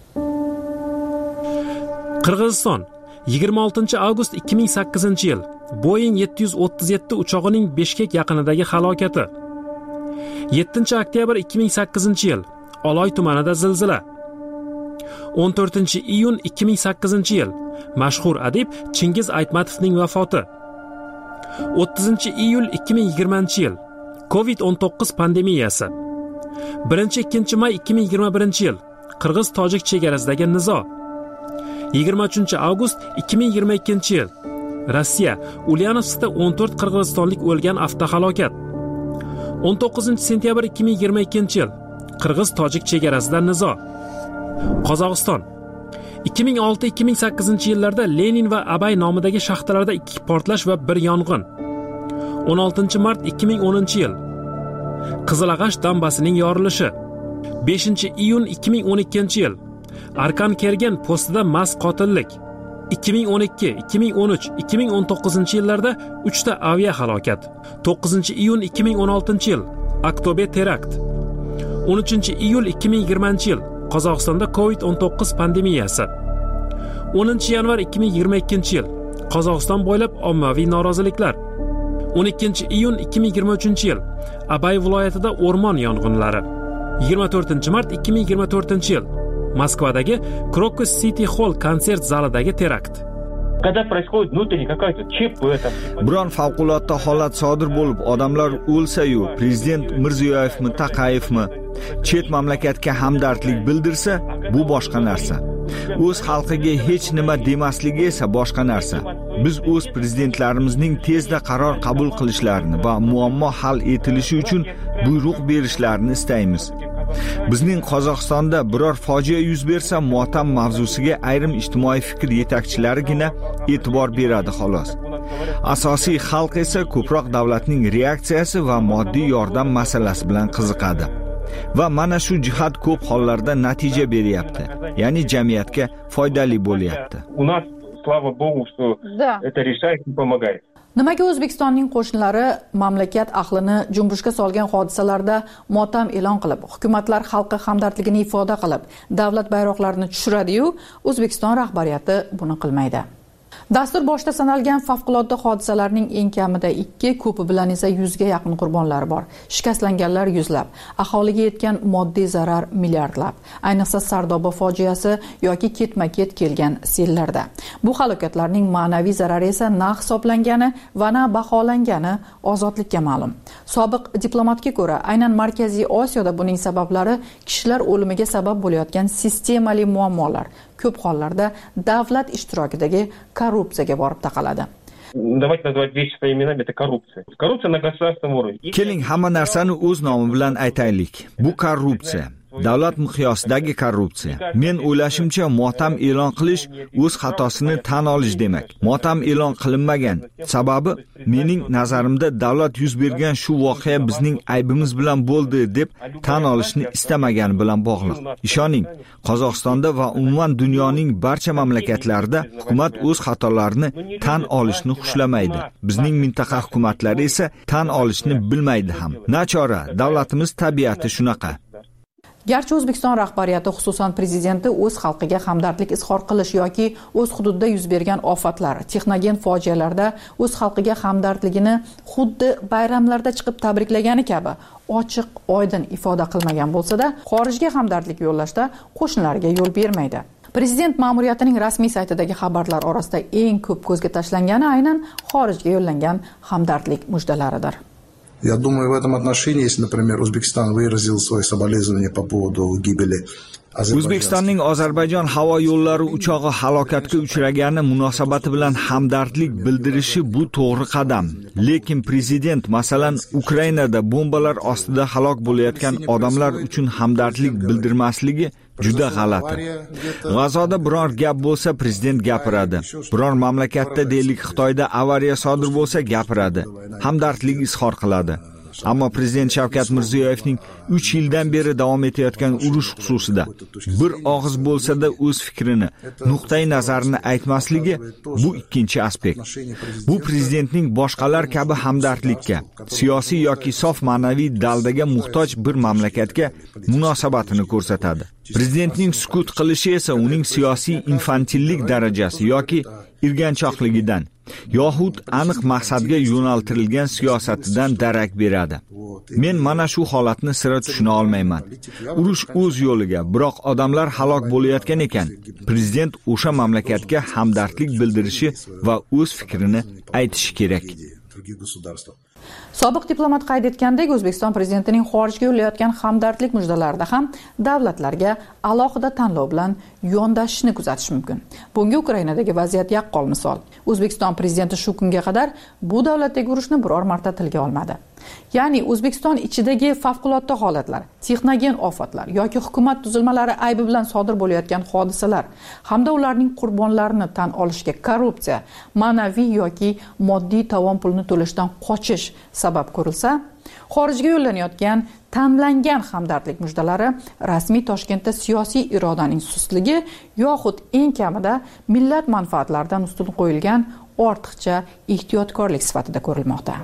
Qirg'iziston 26 avgust 2008-yil Boeing 737 uchog'ining Bishkek yaqinidagi halokati. 7 oktyabr 2008-yil Oloy tumanida zilzila. 14-iyun 2008-yil mashhur adib Chingiz Aytmatovning vafoti. 30-iyul 2020-yil COVID-19 pandemiyasi. 1-2 may 2021-yil Qirg'iz-Tojik chegarasidagi nizo. 23 avgust 2022-yil Rossiya Ulyanovskda 14 qirg'izistonlik o'lgan avtohalokat. 19 sentyabr 2022-yil Qirg'iz-Tojik chegarasida nizo. Qozog'iston 2006-2008 yillarda Lenin va Abay nomidagi shaxtalarda 2 portlash va 1 yong'in. 16 mart 2010-yil Qizilag'ash dambasining yorilishi. 5-iyun 2012-yil Arkan Kergen postida mast qotillik. 2012, 2013, 2019-yillarda 3 ta avia halokat. 9-iyun 2016-yil Aktober terakt. 13-iyul 2020-yil Qozog'istonda COVID-19 pandemiyasi. 10-yanvar 2022-yil Qozog'iston bo'ylab ommaviy noroziliklar. 12-iyun 2023-yil Abay viloyatida o'rmon yong'inlari. 24-mart 2024-yil Moskvadagi Krokus City Hall konsert zalidagi terakt. Biron favqulodda holat sodir bo'lib, odamlar o'lsa-yu, prezident Mirziyoyevmi, Taqayevmi chet mamlakatga hamdardlik bildirsa, bu boshqa narsa. O'z xalqiga hech nima demasligi esa boshqa narsa. Biz o'z prezidentlarimizning tezda qaror qabul qilishlarini va muammo hal etilishi uchun buyruq berishlarini istaymiz. Bizning Qozog'istonda biror fojia yuz bersa, motam mavzusiga ayrim ijtimoiy fikr yetakchilarigina e'tibor beradi xolos. Asosiy xalq esa ko'proq davlatning reaksiyasi va moddiy yordam masalasi bilan qiziqadi. Va mana shu jihat ko'p hollarda natija beryapti. Ya'ni jamiyatga foydali bo'lyapti. Nimaga O'zbekistonning qo'shnilari mamlakat ahlini junbushga solgan hodisalarda motam e'lon qilib, hukumatlar xalqqa hamdardligini ifoda qilib, davlat bayroqlarini tushiradi-yu, O'zbekiston rahbariyati buni qilmaydi. Dastur boshida sanalgan favqulodda hodisalarning eng kamida 2, ko'pi bilan esa 100 ga yaqin qurbonlar bor. Shikastlanganlar yuzlab, aholiga yetgan moddiy zarar milliardlab. Ayniqsa Sardoba fojiasi yoki ketma-ket kelgan sellarda. Bu halokatlarning ma'naviy zarari esa na hisoblangani va na baholangani ozodlikka ma'lum. Sobiq diplomatga ko'ra, aynan Markaziy Osiyoda buning sabablari kishilar o'limiga sabab bo'layotgan sistemali muammolar, ko'p hollarda davlat ishtirokidagi korrupsiyaga borib taqaladi. Давайте назвать вещи своими именами, это коррупция. Коррупция на государственном уровне. Keling, hamma narsani o'z nomi bilan aytaylik. Bu korrupsiya. Davlat miqyosidagi korrupsiya. Men o'ylashimcha, motam e'lon qilish o'z xatosini tan olish demak. Motam e'lon qilinmagan. Sababi mening nazarimda davlat yuz bergan shu voqea bizning aybimiz bilan bo'ldi deb tan olishni istamagani bilan bog'liq. Ishoning, Qozog'istonda va umuman dunyoning barcha mamlakatlarida hukumat o'z xatolarini tan olishni xushlamaydi. Bizning mintaqa hukumatlari esa tan olishni bilmaydi ham. Nachora, davlatimiz tabiati shunaqa. Garchi O'zbekiston rahbariyati, xususan prezidenti o'z xalqiga hamdardlik izhor qilish yoki o'z hududida yuz bergan ofatlar, texnogen fojialarda o'z xalqiga hamdardligini xuddi bayramlarda chiqib tabriklagani kabi ochiq, oydin ifoda qilmagan bo'lsa-da, xorijga hamdardlik yo'llashda qo'shnilariga yo'l bermaydi. Prezident ma'muriyatining rasmiy saytidagi xabarlar orasida eng ko'p ko'zga tashlangani aynan xorijga yo'llangan hamdardlik mujdalaridir. Я думаю, в этом отношении, если, например, Узбекистан выразил свои соболезнования по поводу гибели O'zbekistonning Ozarbayjon havo yo'llari uchog'i halokatga uchragani munosabati bilan hamdardlik bildirishi bu to'g'ri qadam. Lekin prezident masalan Ukrainada bombalar ostida halok bo'layotgan odamlar uchun hamdardlik bildirmasligi juda g'alati. G'azoda biror gap bo'lsa prezident gapiradi. Biror mamlakatda, deylik Xitoyda avariya sodir bo'lsa gapiradi. Hamdardlik izhor qiladi. Ammo prezident Shavkat Mirziyoyevning 3 yildan beri davom etayotgan urush xususida bir og'iz bo'lsa-da o'z fikrini, nuqtai nazarini aytmasligi bu ikkinchi aspekt. Bu prezidentning boshqalar kabi hamdardlikka, siyosiy yoki sof ma'naviy daldaga muhtoj bir mamlakatga munosabatini ko'rsatadi. Prezidentning sukut qilishi esa uning siyosiy infantillik darajasi yoki irganchoqligidan yoxud aniq maqsadga yo'naltirilgan siyosatidan darak beradi. Men mana shu holatni sira tushuna olmayman. Urush o'z yo'liga, biroq odamlar halok bo'layotgan ekan. Prezident o'sha mamlakatga hamdardlik bildirishi va o'z fikrini aytishi kerak. Sobiq diplomat qayd etgandek, O'zbekiston prezidentining xorijga yo'llayotgan hamdardlik mujdalarida ham davlatlarga alohida tanlov bilan yondashishni kuzatish mumkin. Bunga Ukrainadagi vaziyat yaqqol misol. O'zbekiston prezidenti shu kunga qadar bu davlatdagi urushni biror marta tilga olmadi. Ya'ni O'zbekiston ichidagi favqulodda holatlar, texnogen ofatlar yoki hukumat tuzilmalari aybi bilan sodir bo'layotgan hodisalar hamda ularning qurbonlarini tan olishga korrupsiya, ma'naviy yoki moddiy tovon pulini to'lashdan qochish sabab ko'rilsa, xorijga yo'llanayotgan tanlangan hamdardlik mujdalari rasmiy Toshkentda siyosiy irodaning sustligi yoxud eng kamida millat manfaatlaridan ustun qo'yilgan ortiqcha ehtiyotkorlik sifatida ko'rilmoqda.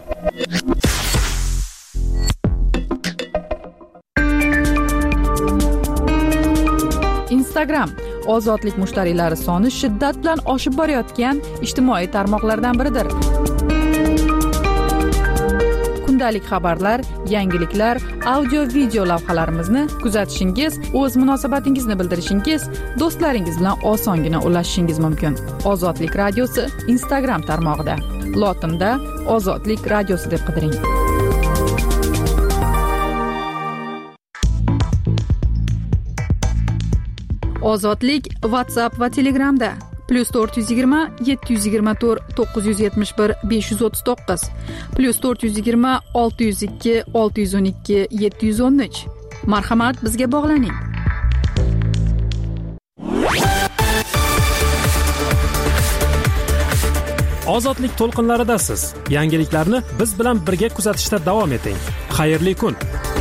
Instagram ozodlik mushtariylari soni shiddat bilan oshib borayotgan ijtimoiy tarmoqlardan biridir. kundalik xabarlar, yangiliklar, audio video lavhalarimizni kuzatishingiz, o'z munosabatingizni bildirishingiz, do'stlaringiz bilan osongina ulashishingiz mumkin. Ozodlik radiosi Instagram tarmog'ida lotinda Ozodlik radiosi deb qidiring. Ozodlik WhatsApp va Telegramda +420 724 971 539 +420 602 612 713. Marhamat, bizga bog'laning. Ozodlik to'lqinlaridasiz. Yangiliklarni biz bilan birga kuzatishda davom eting. Xayrli kun.